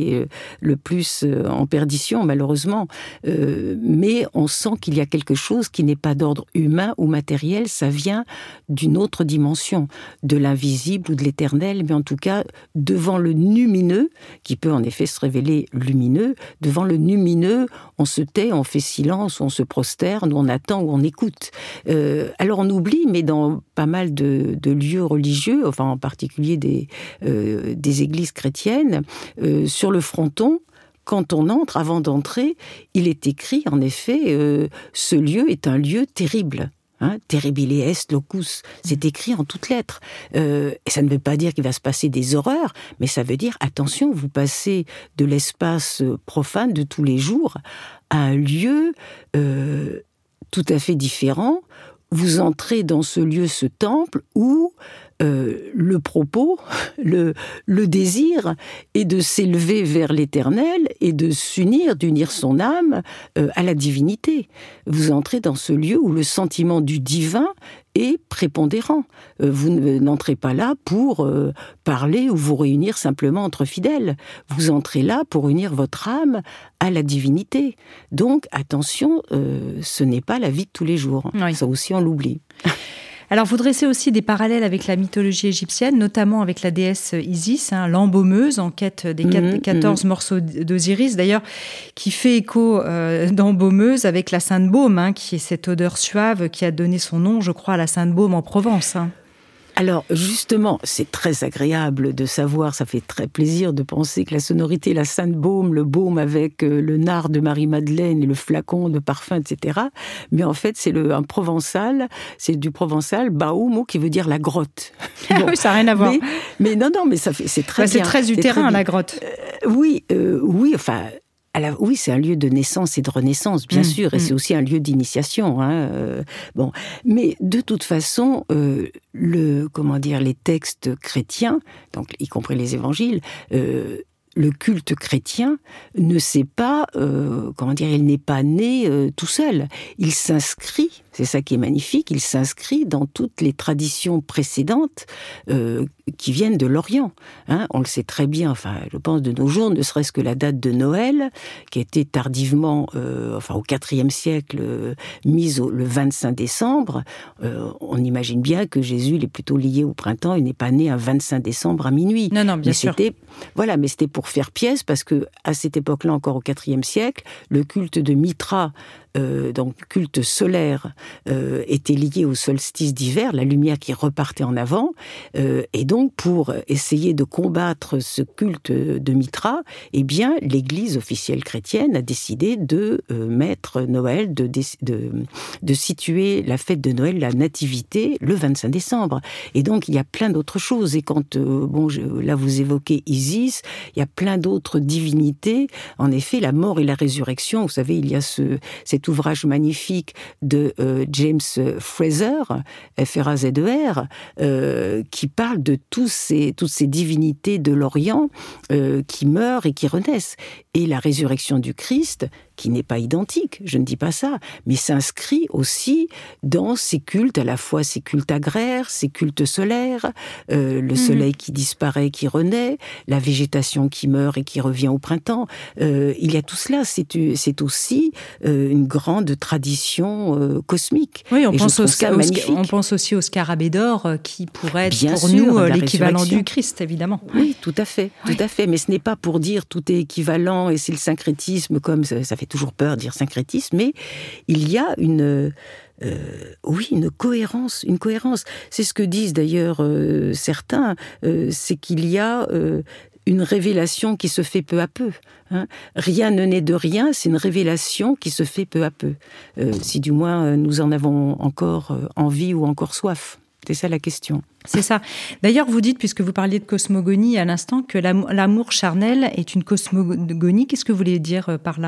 est le plus en perdition, malheureusement. Euh, mais on sent qu'il y a quelque chose qui n'est pas d'ordre humain ou matériel, ça vient d'une autre dimension, de l'invisible ou de l'éternel, mais en tout cas, devant le lumineux, qui peut en effet se révéler lumineux, devant le lumineux, on se tait, on fait silence, on se prosterne, on attend ou on écoute. Euh, alors on oublie, mais dans pas mal de, de lieux religieux, enfin en particulier des, euh, des églises chrétiennes, euh, sur le fronton, quand on entre, avant d'entrer, il est écrit, en effet, euh, ce lieu est un lieu terrible. Hein, terribile est locus, c'est écrit en toutes lettres. Euh, et ça ne veut pas dire qu'il va se passer des horreurs, mais ça veut dire, attention, vous passez de l'espace profane de tous les jours à un lieu euh, tout à fait différent. Vous entrez dans ce lieu, ce temple, où euh, le propos, le, le désir est de s'élever vers l'éternel et de s'unir, d'unir son âme euh, à la divinité. Vous entrez dans ce lieu où le sentiment du divin est prépondérant. Euh, vous n'entrez pas là pour euh, parler ou vous réunir simplement entre fidèles. Vous entrez là pour unir votre âme à la divinité. Donc, attention, euh, ce n'est pas la vie de tous les jours. Oui. Ça aussi, on l'oublie. Alors, vous dressez aussi des parallèles avec la mythologie égyptienne, notamment avec la déesse Isis, hein, l'embaumeuse, en quête des mmh, quatorze mmh. morceaux d'Osiris, d'ailleurs, qui fait écho euh, d'embaumeuse avec la Sainte Baume, hein, qui est cette odeur suave qui a donné son nom, je crois, à la Sainte Baume en Provence. Hein. Alors, justement, c'est très agréable de savoir, ça fait très plaisir de penser que la sonorité, la Sainte Baume, le baume avec le nard de Marie-Madeleine et le flacon de parfum, et cetera. Mais en fait, c'est le, un provençal, c'est du provençal, baum, qui veut dire la grotte. Bon. Oui, ça n'a rien à voir. Mais, mais non, non, mais ça fait, c'est très bah, bien. C'est très du c'est terrain, très la grotte. Euh, oui, euh, oui, enfin... Alors, oui, c'est un lieu de naissance et de renaissance, bien mmh, sûr, et mmh. c'est aussi un lieu d'initiation. Hein, euh, bon, mais de toute façon, euh, le comment dire, les textes chrétiens, donc y compris les évangiles, euh, le culte chrétien ne sait pas, euh, comment dire, il n'est pas né euh, tout seul. Il s'inscrit, c'est ça qui est magnifique, il s'inscrit dans toutes les traditions précédentes euh, qui viennent de l'Orient. Hein, on le sait très bien, enfin, je pense de nos jours, ne serait-ce que la date de Noël, qui a été tardivement, euh, enfin au quatrième siècle, euh, mise au, le vingt-cinq décembre. Euh, on imagine bien que Jésus il est plutôt lié au printemps, il n'est pas né un vingt-cinq décembre à minuit. Non, non, bien mais sûr. C'était, voilà, mais c'était pour faire pièce, parce que à cette époque-là, encore au quatrième siècle, le culte de Mitra, Euh, donc culte solaire, euh, était lié au solstice d'hiver, la lumière qui repartait en avant, euh, et donc pour essayer de combattre ce culte de Mitra, eh bien l'Église officielle chrétienne a décidé de euh, mettre Noël, de, de, de situer la fête de Noël, la nativité, le vingt-cinq décembre. Et donc il y a plein d'autres choses, et quand, euh, bon, je, là vous évoquez Isis, il y a plein d'autres divinités, en effet la mort et la résurrection, vous savez, il y a ce, cet ouvrage magnifique de euh, James Fraser, F R A Z E R, euh, qui parle de tous ces, toutes ces divinités de l'Orient euh, qui meurent et qui renaissent. Et la résurrection du Christ, qui n'est pas identique, je ne dis pas ça, mais s'inscrit aussi dans ces cultes, à la fois ces cultes agraires, ces cultes solaires, euh, le mmh. soleil qui disparaît, qui renaît, la végétation qui meurt et qui revient au printemps. Euh, il y a tout cela, c'est, c'est aussi euh, une grande tradition euh, cosmique. Oui, on et pense, au sca- au sca- on pense aussi au scarabée d'or, euh, qui pourrait être Bien pour sûr, nous euh, l'équivalent du Christ, évidemment. Oui, tout à fait, oui. tout à fait. Mais ce n'est pas pour dire tout est équivalent et c'est le syncrétisme, comme ça, ça fait toujours peur de dire syncrétisme, mais il y a une... Euh, oui, une cohérence, une cohérence. C'est ce que disent d'ailleurs euh, certains, euh, c'est qu'il y a euh, une révélation qui se fait peu à peu. Hein. Rien ne naît de rien, c'est une révélation qui se fait peu à peu. Euh, si du moins euh, nous en avons encore euh, envie ou encore soif. C'est ça la question. C'est ça. D'ailleurs, vous dites, puisque vous parliez de cosmogonie à l'instant, que l'amour, l'amour charnel est une cosmogonie. Qu'est-ce que vous voulez dire par là ?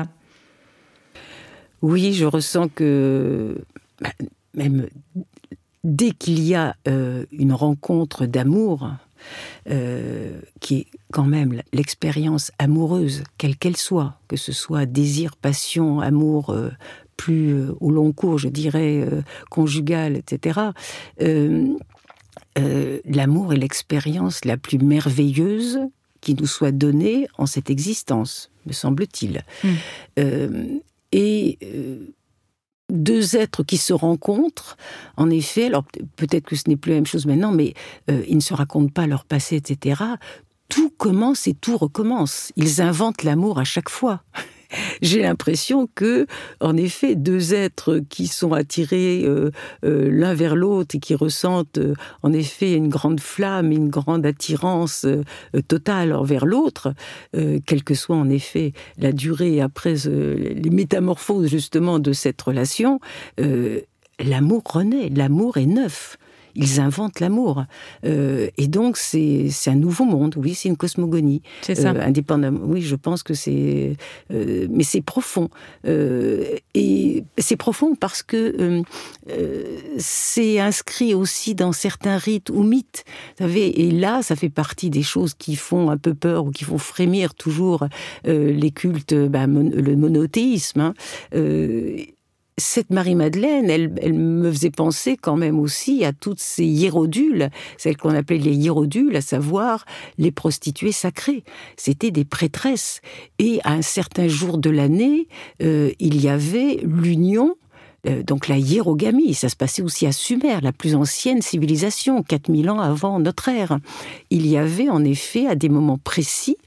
Oui, je ressens que même dès qu'il y a euh, une rencontre d'amour, euh, qui est quand même l'expérience amoureuse, quelle qu'elle soit, que ce soit désir, passion, amour, euh, plus euh, au long cours, je dirais, euh, conjugal, et cetera, euh, euh, l'amour est l'expérience la plus merveilleuse qui nous soit donné en cette existence, me semble-t-il. Mmh. Euh, et euh, deux êtres qui se rencontrent, en effet, alors peut-être que ce n'est plus la même chose maintenant, mais euh, ils ne se racontent pas leur passé, et cetera. Tout commence et tout recommence. Ils inventent l'amour à chaque fois. J'ai l'impression que, en effet, deux êtres qui sont attirés euh, euh, l'un vers l'autre et qui ressentent, euh, en effet, une grande flamme, une grande attirance euh, totale envers l'autre, euh, quelle que soit, en effet, la durée après euh, les métamorphoses, justement, de cette relation, euh, l'amour renaît, l'amour est neuf. Ils inventent l'amour. Euh, et donc, c'est, c'est un nouveau monde. Oui, c'est une cosmogonie. C'est ça. Euh, indépendamment. Oui, je pense que c'est... Euh, mais c'est profond. Euh, et c'est profond parce que euh, euh, c'est inscrit aussi dans certains rites ou mythes. Vous savez, et là, ça fait partie des choses qui font un peu peur ou qui font frémir toujours euh, les cultes, bah, mon, le monothéisme. Hein. Euh, Cette Marie-Madeleine, elle, elle me faisait penser quand même aussi à toutes ces hiérodules, celles qu'on appelait les hiérodules, à savoir les prostituées sacrées. C'était des prêtresses. Et à un certain jour de l'année, euh, il y avait l'union, euh, donc la hiérogamie. Ça se passait aussi à Sumer, la plus ancienne civilisation, quatre mille ans avant notre ère. Il y avait en effet, à des moments précis,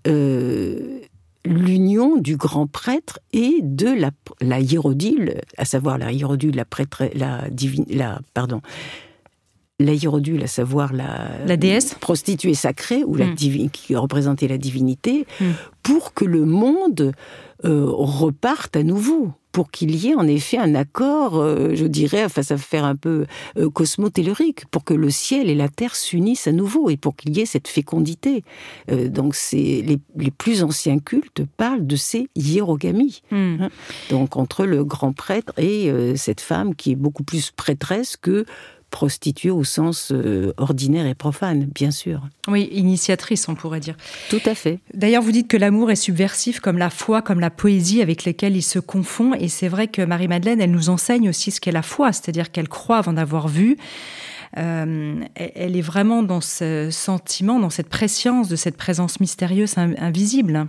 euh, l'union du grand prêtre et de la, la hiérodule, à savoir la hiérodule, la prêtre, la divine, la, pardon, la hiérodule, à savoir la, la déesse prostituée sacrée, ou la mm. divi, qui représentait la divinité, mm. pour que le monde euh, reparte à nouveau, pour qu'il y ait en effet un accord, euh, je dirais, enfin ça va faire un peu euh, cosmotellurique, pour que le ciel et la terre s'unissent à nouveau, et pour qu'il y ait cette fécondité. Euh, donc c'est, les, les plus anciens cultes parlent de ces hiérogamies. Mm. Hein, donc entre le grand prêtre et euh, cette femme qui est beaucoup plus prêtresse que prostituée au sens euh, ordinaire et profane, bien sûr. Oui, initiatrice, on pourrait dire. Tout à fait. D'ailleurs, vous dites que l'amour est subversif, comme la foi, comme la poésie, avec lesquelles il se confond. Et c'est vrai que Marie-Madeleine, elle nous enseigne aussi ce qu'est la foi, c'est-à-dire qu'elle croit avant d'avoir vu. Euh, elle est vraiment dans ce sentiment, dans cette prescience de cette présence mystérieuse, invisible.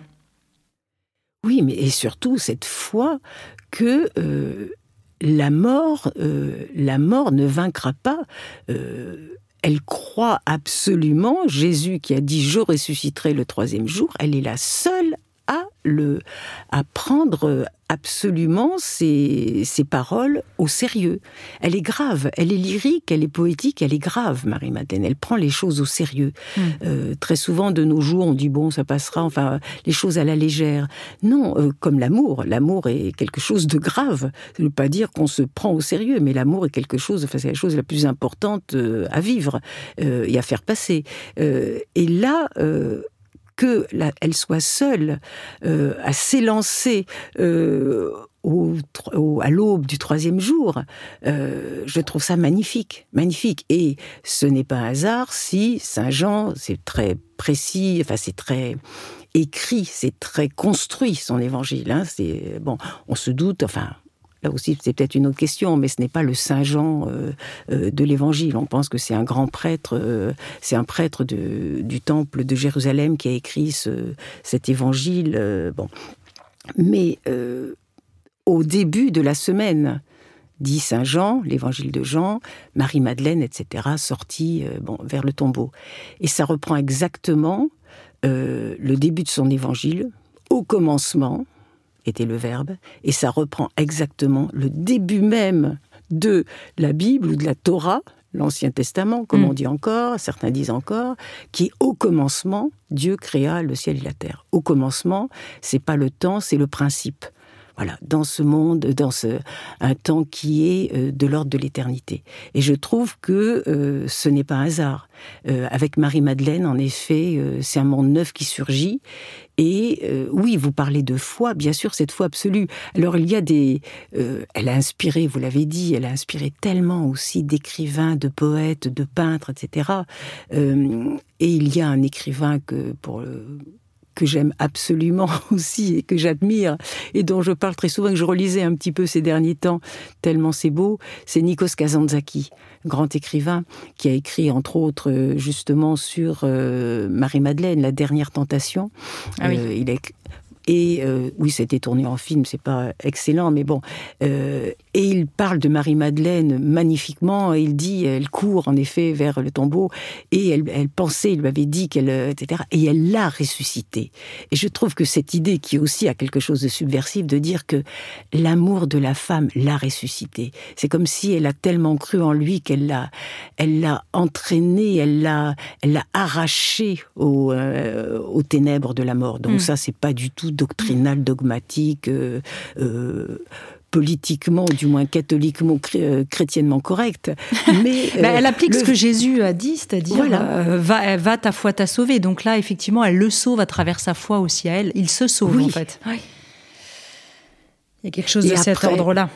Oui, mais et surtout cette foi que... Euh, La mort, euh, la mort ne vaincra pas. Euh, elle croit absolument, Jésus qui a dit « je ressusciterai le troisième jour », elle est la seule à, le, à prendre absolument ces, ces paroles au sérieux. Elle est grave, elle est lyrique, elle est poétique, elle est grave, Marie-Madeleine. Elle prend les choses au sérieux. Mmh. Euh, très souvent, de nos jours, on dit, bon, ça passera, enfin, les choses à la légère. Non, euh, comme l'amour. L'amour est quelque chose de grave. Ça ne veut pas dire qu'on se prend au sérieux, mais l'amour est quelque chose, enfin, c'est la chose la plus importante euh, à vivre euh, et à faire passer. Euh, et là... Euh, que la, elle soit seule euh, à s'élancer euh, au, au, à l'aube du troisième jour, euh, je trouve ça magnifique, magnifique. Et ce n'est pas un hasard si Saint Jean, c'est très précis, enfin c'est très écrit, c'est très construit son évangile. Hein, c'est bon, on se doute, enfin. Là aussi, c'est peut-être une autre question, mais ce n'est pas le Saint Jean euh, euh, de l'Évangile. On pense que c'est un grand prêtre, euh, c'est un prêtre de, du temple de Jérusalem qui a écrit ce, cet Évangile. Euh, bon. Mais euh, au début de la semaine, dit Saint Jean, l'Évangile de Jean, Marie-Madeleine, et cetera, sortie euh, bon, vers le tombeau. Et ça reprend exactement euh, le début de son Évangile, au commencement, était le Verbe, et ça reprend exactement le début même de la Bible ou de la Torah, l'Ancien Testament, comme mmh. on dit encore, certains disent encore, qui au commencement, Dieu créa le ciel et la terre. Au commencement, c'est pas le temps, c'est le principe. Voilà, dans ce monde, dans ce, un temps qui est euh, de l'ordre de l'éternité. Et je trouve que euh, ce n'est pas un hasard. Euh, avec Marie-Madeleine, en effet, euh, c'est un monde neuf qui surgit. Et euh, oui, vous parlez de foi, bien sûr, cette foi absolue. Alors il y a des... Euh, elle a inspiré, vous l'avez dit, elle a inspiré tellement aussi d'écrivains, de poètes, de peintres, et cetera. Euh, et il y a un écrivain que pour... Euh, que j'aime absolument aussi et que j'admire, et dont je parle très souvent, que je relisais un petit peu ces derniers temps, tellement c'est beau, c'est Nikos Kazantzakis. grand écrivain, qui a écrit entre autres justement sur euh, Marie-Madeleine, La dernière tentation. Ah oui. Euh, il est Et euh, oui, ça a été tourné en film, c'est pas excellent, mais bon. Euh, et il parle de Marie-Madeleine magnifiquement. Et il dit, elle court en effet vers le tombeau, et elle, elle pensait, il lui avait dit qu'elle, et cetera. Et elle l'a ressuscité. Et je trouve que cette idée, qui aussi a quelque chose de subversif, de dire que l'amour de la femme l'a ressuscité. C'est comme si elle a tellement cru en lui qu'elle l'a, elle l'a entraîné, elle l'a, elle l'a arraché aux, euh, aux ténèbres de la mort. Donc mmh. ça, c'est pas du tout doctrinal, dogmatique, euh, euh, politiquement, du moins catholiquement, chré- chrétiennement correct. Mais bah, elle applique le... ce que Jésus a dit, c'est-à-dire voilà. euh, va, va, ta foi t'a sauvé. Donc là, effectivement, elle le sauve à travers sa foi aussi à elle. Il se sauve, oui. en fait. Oui. Il y a quelque chose et de après, cet ordre-là.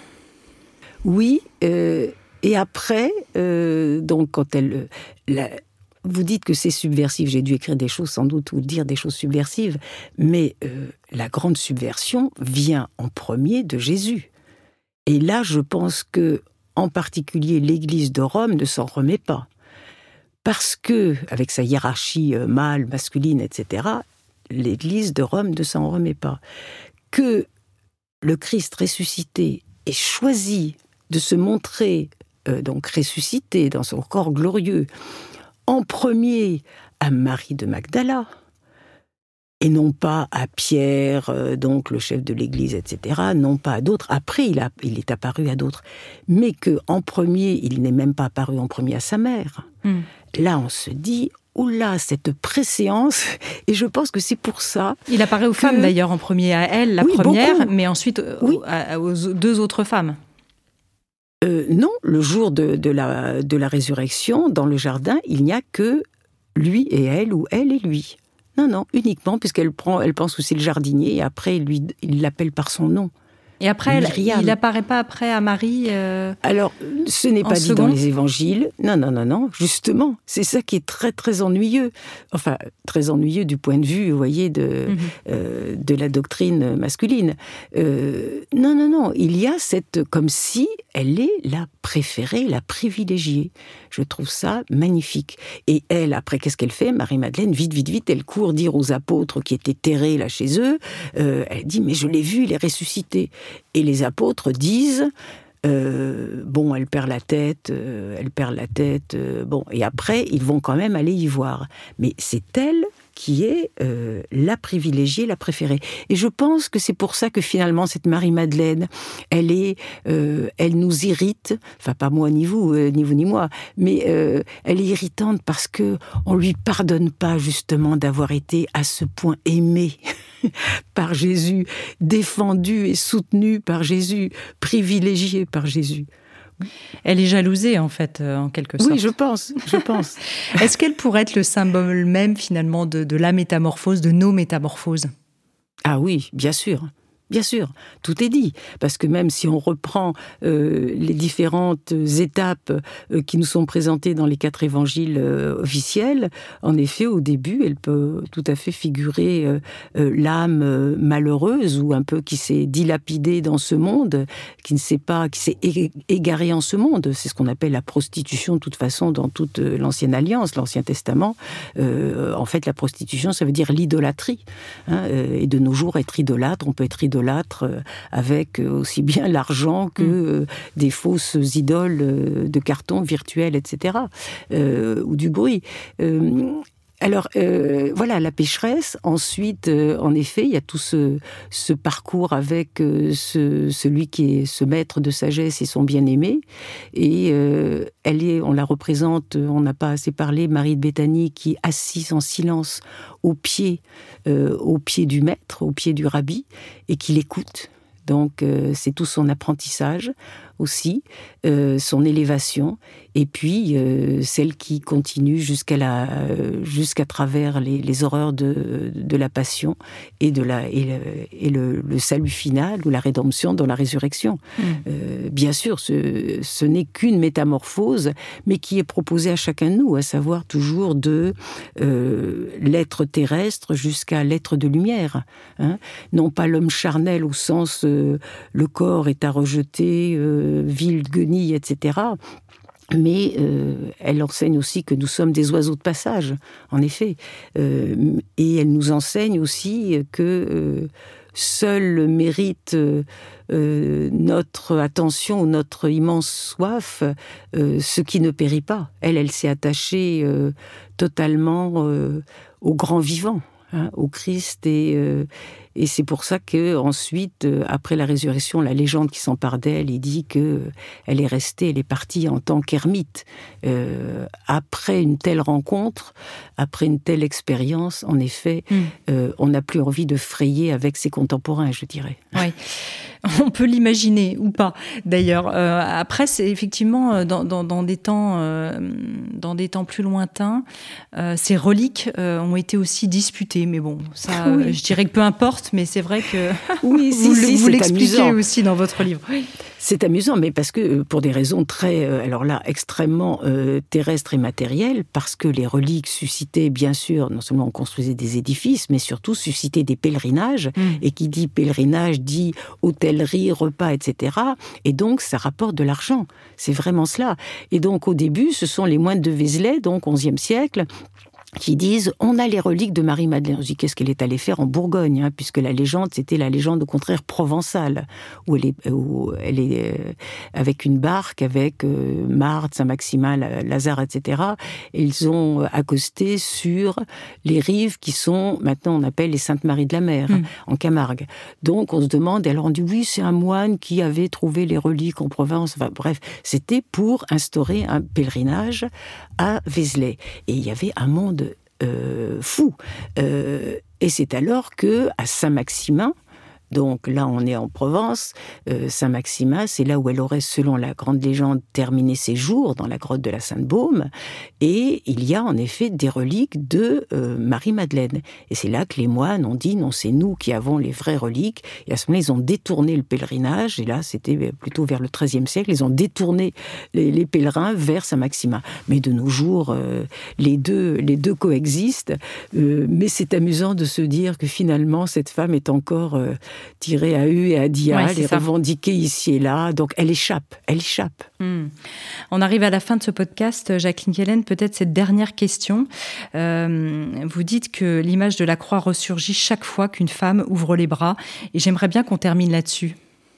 Oui, euh, et après, euh, donc quand elle... La, Vous dites que c'est subversif, j'ai dû écrire des choses sans doute ou dire des choses subversives, mais euh, la grande subversion vient en premier de Jésus. Et là, je pense que, en particulier, l'Église de Rome ne s'en remet pas. Parce que, avec sa hiérarchie euh, mâle, masculine, et cetera, l'Église de Rome ne s'en remet pas. Que le Christ ressuscité ait choisi de se montrer euh, donc ressuscité dans son corps glorieux, en premier à Marie de Magdala, et non pas à Pierre, euh, donc le chef de l'Église, et cetera, non pas à d'autres. Après, il, a, il est apparu à d'autres. Mais qu'en premier, il n'est même pas apparu en premier à sa mère. Mm. Là, on se dit, oula, cette préséance, et je pense que c'est pour ça... Il apparaît aux que... femmes, d'ailleurs, en premier à elle, la oui, première, beaucoup. Mais ensuite oui. aux, à, aux deux autres femmes. Euh, non, le jour de, de, la, de la résurrection, dans le jardin, il n'y a que lui et elle, ou elle et lui. Non, non, uniquement, puisqu'elle prend, elle pense que c'est le jardinier, et après, il, lui, il l'appelle par son nom. Et après, elle, il n'apparaît pas après à Marie euh, Alors, ce n'est pas dit second. Dans les évangiles. Non, non, non, non, justement. C'est ça qui est très, très ennuyeux. Enfin, très ennuyeux du point de vue, vous voyez, de, mm-hmm. euh, de la doctrine masculine. Euh, non, non, non. Il y a cette... Comme si elle est la préférée, la privilégiée. Je trouve ça magnifique. Et elle, après, qu'est-ce qu'elle fait, Marie-Madeleine? Vite, vite, vite, elle court dire aux apôtres qui étaient terrés là chez eux. Euh, elle dit, mais je l'ai vu, il est ressuscité. Et les apôtres disent, euh, bon, elle perd la tête, euh, elle perd la tête, euh, bon, et après, ils vont quand même aller y voir. Mais c'est elle qui est euh, la privilégiée, la préférée. Et je pense que c'est pour ça que finalement, cette Marie-Madeleine, elle est, euh, elle nous irrite, enfin pas moi ni vous, euh, ni vous ni moi, mais euh, elle est irritante parce que on lui pardonne pas justement d'avoir été à ce point aimée par Jésus, défendue et soutenue par Jésus, privilégiée par Jésus. Elle est jalousée, en fait, en quelque sorte. Oui, je pense, je pense. Est-ce qu'elle pourrait être le symbole même, finalement, de, de la métamorphose, de nos métamorphoses ? Ah oui, bien sûr. Bien sûr, tout est dit, parce que même si on reprend euh, les différentes étapes euh, qui nous sont présentées dans les quatre évangiles euh, officiels, en effet, au début, elle peut tout à fait figurer euh, euh, l'âme euh, malheureuse ou un peu qui s'est dilapidée dans ce monde, qui ne sait pas, qui s'est égarée en ce monde. C'est ce qu'on appelle la prostitution, de toute façon, dans toute l'Ancienne Alliance, l'Ancien Testament. Euh, en fait, la prostitution, ça veut dire l'idolâtrie. Hein, et de nos jours, être idolâtre, on peut être idolâtre avec aussi bien l'argent que euh, des fausses idoles de carton virtuel, et cetera, euh, ou du bruit. Euh, Alors, euh, voilà, la pécheresse. Ensuite, euh, en effet, il y a tout ce, ce parcours avec euh, ce, celui qui est ce maître de sagesse et son bien-aimé. Et euh, elle est, on la représente, on n'a pas assez parlé, Marie de Béthanie, qui est assise en silence au pied, euh, au pied du maître, au pied du rabbi, et qui l'écoute. Donc, euh, c'est tout son apprentissage aussi, euh, son élévation, et puis euh, celle qui continue jusqu'à la, euh, jusqu'à travers les, les horreurs de, de la passion et, de la, et, le, et le, le salut final, ou la rédemption dans la résurrection. Mmh. Euh, bien sûr, ce, ce n'est qu'une métamorphose, mais qui est proposée à chacun de nous, à savoir toujours de euh, l'être terrestre jusqu'à l'être de lumière. Hein. Non pas l'homme charnel au sens euh, le corps est à rejeter, euh, ville, guenille, et cetera, Mais euh, elle enseigne aussi que nous sommes des oiseaux de passage, en effet. Euh, et elle nous enseigne aussi que euh, seul mérite euh, euh, notre attention, notre immense soif, euh, ce qui ne périt pas. Elle, elle s'est attachée euh, totalement euh, au grand vivant, hein, au Christ, et, euh, et c'est pour ça que ensuite, euh, après la résurrection, la légende qui s'empare d'elle, il dit que euh, elle est restée, elle est partie en tant qu'ermite. Euh, après une telle rencontre, après une telle expérience, en effet, mm. euh, on n'a plus envie de frayer avec ses contemporains, je dirais. Oui. On peut l'imaginer ou pas. D'ailleurs, euh, après, c'est effectivement dans, dans, dans des temps, euh, dans des temps plus lointains, euh, ces reliques euh, ont été aussi disputées. Mais bon, ça, oui. euh, je dirais que peu importe. Mais c'est vrai que oui, vous, si, si, vous l'expliquez amusant. aussi dans votre livre. Oui. C'est amusant, mais parce que pour des raisons très, euh, alors là, extrêmement euh, terrestres et matérielles, parce que les reliques suscitaient, bien sûr, non seulement on construisait des édifices, mais surtout suscitaient des pèlerinages. Mmh. Et qui dit pèlerinage dit hôtellerie, repas, et cetera. Et donc, ça rapporte de l'argent. C'est vraiment cela. Et donc, au début, ce sont les moines de Vézelay, donc onzième siècle, qui disent « on a les reliques de Marie-Madeleine ». On se dit « qu'est-ce qu'elle est allée faire en Bourgogne hein, ?» Puisque la légende, c'était la légende au contraire provençale, où elle est, où elle est euh, avec une barque, avec euh, Marthe, Saint-Maximin, Lazare, et cetera. Et ils ont accosté sur les rives qui sont, maintenant on appelle les Saintes-Maries de la Mer, mmh. en Camargue. Donc on se demande, alors on dit « oui, c'est un moine qui avait trouvé les reliques en Provence ». Enfin bref, c'était pour instaurer un pèlerinage à Vézelay. Et il y avait un monde Euh, fou. Euh, et c'est alors que à Saint-Maximin, donc là on est en Provence, euh, Saint-Maximin, c'est là où elle aurait, selon la grande légende, terminé ses jours, dans la grotte de la Sainte-Baume, et il y a en effet des reliques de euh, Marie-Madeleine. Et c'est là que les moines ont dit, non, c'est nous qui avons les vraies reliques, et à ce moment-là, ils ont détourné le pèlerinage, et là, c'était plutôt vers le treizième siècle, ils ont détourné les, les pèlerins vers Saint-Maximin. Mais de nos jours, euh, les, deux, les deux coexistent, euh, mais c'est amusant de se dire que finalement, cette femme est encore... Euh, tirée à U et à dial, ouais, et revendiquée ici et là. Donc, elle échappe, elle échappe. Mmh. On arrive à la fin de ce podcast. Jacqueline Quelen, peut-être cette dernière question. Euh, vous dites que l'image de la croix ressurgit chaque fois qu'une femme ouvre les bras. Et j'aimerais bien qu'on termine là-dessus.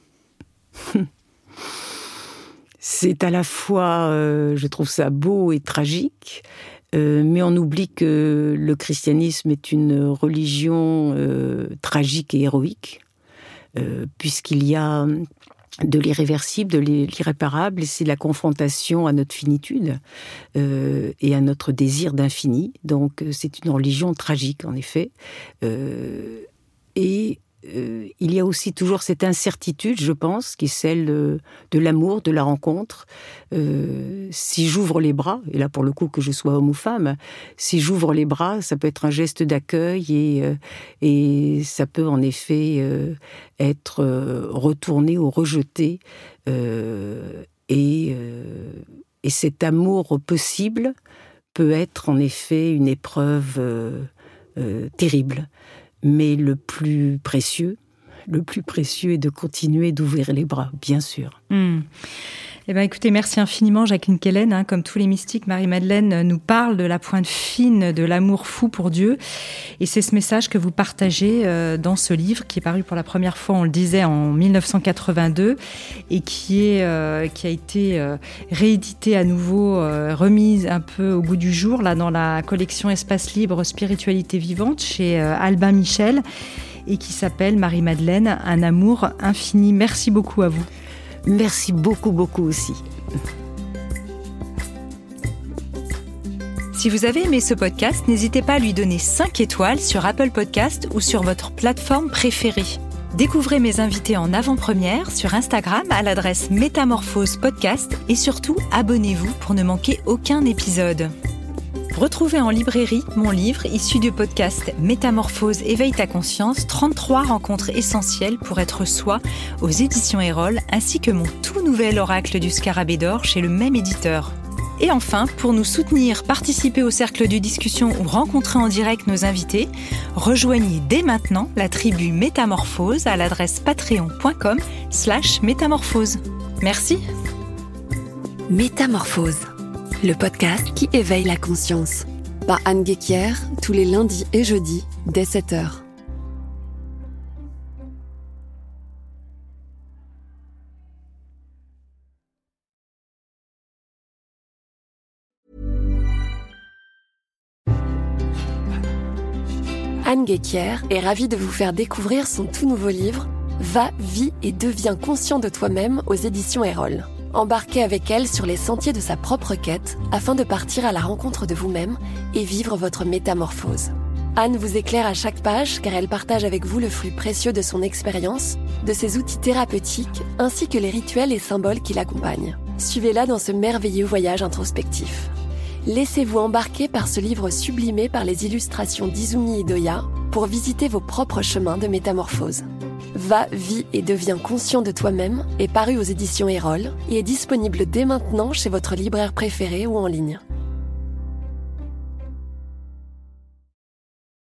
C'est à la fois, euh, je trouve ça beau et tragique. Euh, mais on oublie que le christianisme est une religion euh, tragique et héroïque, euh, puisqu'il y a de l'irréversible, de l'irréparable, et c'est la confrontation à notre finitude euh, et à notre désir d'infini. Donc c'est une religion tragique, en effet. Euh, et Euh, il y a aussi toujours cette incertitude, je pense, qui est celle de, de l'amour, de la rencontre. Euh, si j'ouvre les bras, et là pour le coup que je sois homme ou femme, si j'ouvre les bras, ça peut être un geste d'accueil et, euh, et ça peut en effet euh, être euh, retourné ou rejeté. Euh, et, euh, et cet amour possible peut être en effet une épreuve euh, euh, terrible. Mais le plus précieux, le plus précieux est de continuer d'ouvrir les bras, bien sûr. Mmh. Eh bien, écoutez, merci infiniment, Jacqueline Quelen. Hein, comme tous les mystiques, Marie-Madeleine nous parle de la pointe fine de l'amour fou pour Dieu. Et c'est ce message que vous partagez euh, dans ce livre qui est paru pour la première fois, on le disait, en mille neuf cent quatre-vingt-deux et qui, est, euh, qui a été euh, réédité à nouveau, euh, remise un peu au goût du jour, là, dans la collection Espace Libre, Spiritualité Vivante, chez euh, Albin Michel, et qui s'appelle Marie-Madeleine, un amour infini. Merci beaucoup à vous. Merci beaucoup, beaucoup aussi. Si vous avez aimé ce podcast, n'hésitez pas à lui donner cinq étoiles sur Apple Podcast ou sur votre plateforme préférée. Découvrez mes invités en avant-première sur Instagram à l'adresse Métamorphose Podcast et surtout, abonnez-vous pour ne manquer aucun épisode. Retrouvez en librairie mon livre issu du podcast Métamorphose, éveille ta conscience, trente-trois rencontres essentielles pour être soi aux éditions Erol, ainsi que mon tout nouvel oracle du Scarabée d'Or chez le même éditeur. Et enfin, pour nous soutenir, participer au cercle de discussion ou rencontrer en direct nos invités, rejoignez dès maintenant la tribu Métamorphose à l'adresse patreon point com slash métamorphose. Merci. Métamorphose, le podcast qui éveille la conscience. Par Anne Guéquière, tous les lundis et jeudis, dès sept heures. Anne Guéquière est ravie de vous faire découvrir son tout nouveau livre « Va, vis et deviens conscient de toi-même » aux éditions Erol. Embarquez avec elle sur les sentiers de sa propre quête afin de partir à la rencontre de vous-même et vivre votre métamorphose. Anne vous éclaire à chaque page car elle partage avec vous le fruit précieux de son expérience, de ses outils thérapeutiques ainsi que les rituels et symboles qui l'accompagnent. Suivez-la dans ce merveilleux voyage introspectif. Laissez-vous embarquer par ce livre sublimé par les illustrations d'Izumi Idoya pour visiter vos propres chemins de métamorphose. Va, vis et deviens conscient de toi-même est paru aux éditions Erol et est disponible dès maintenant chez votre libraire préféré ou en ligne.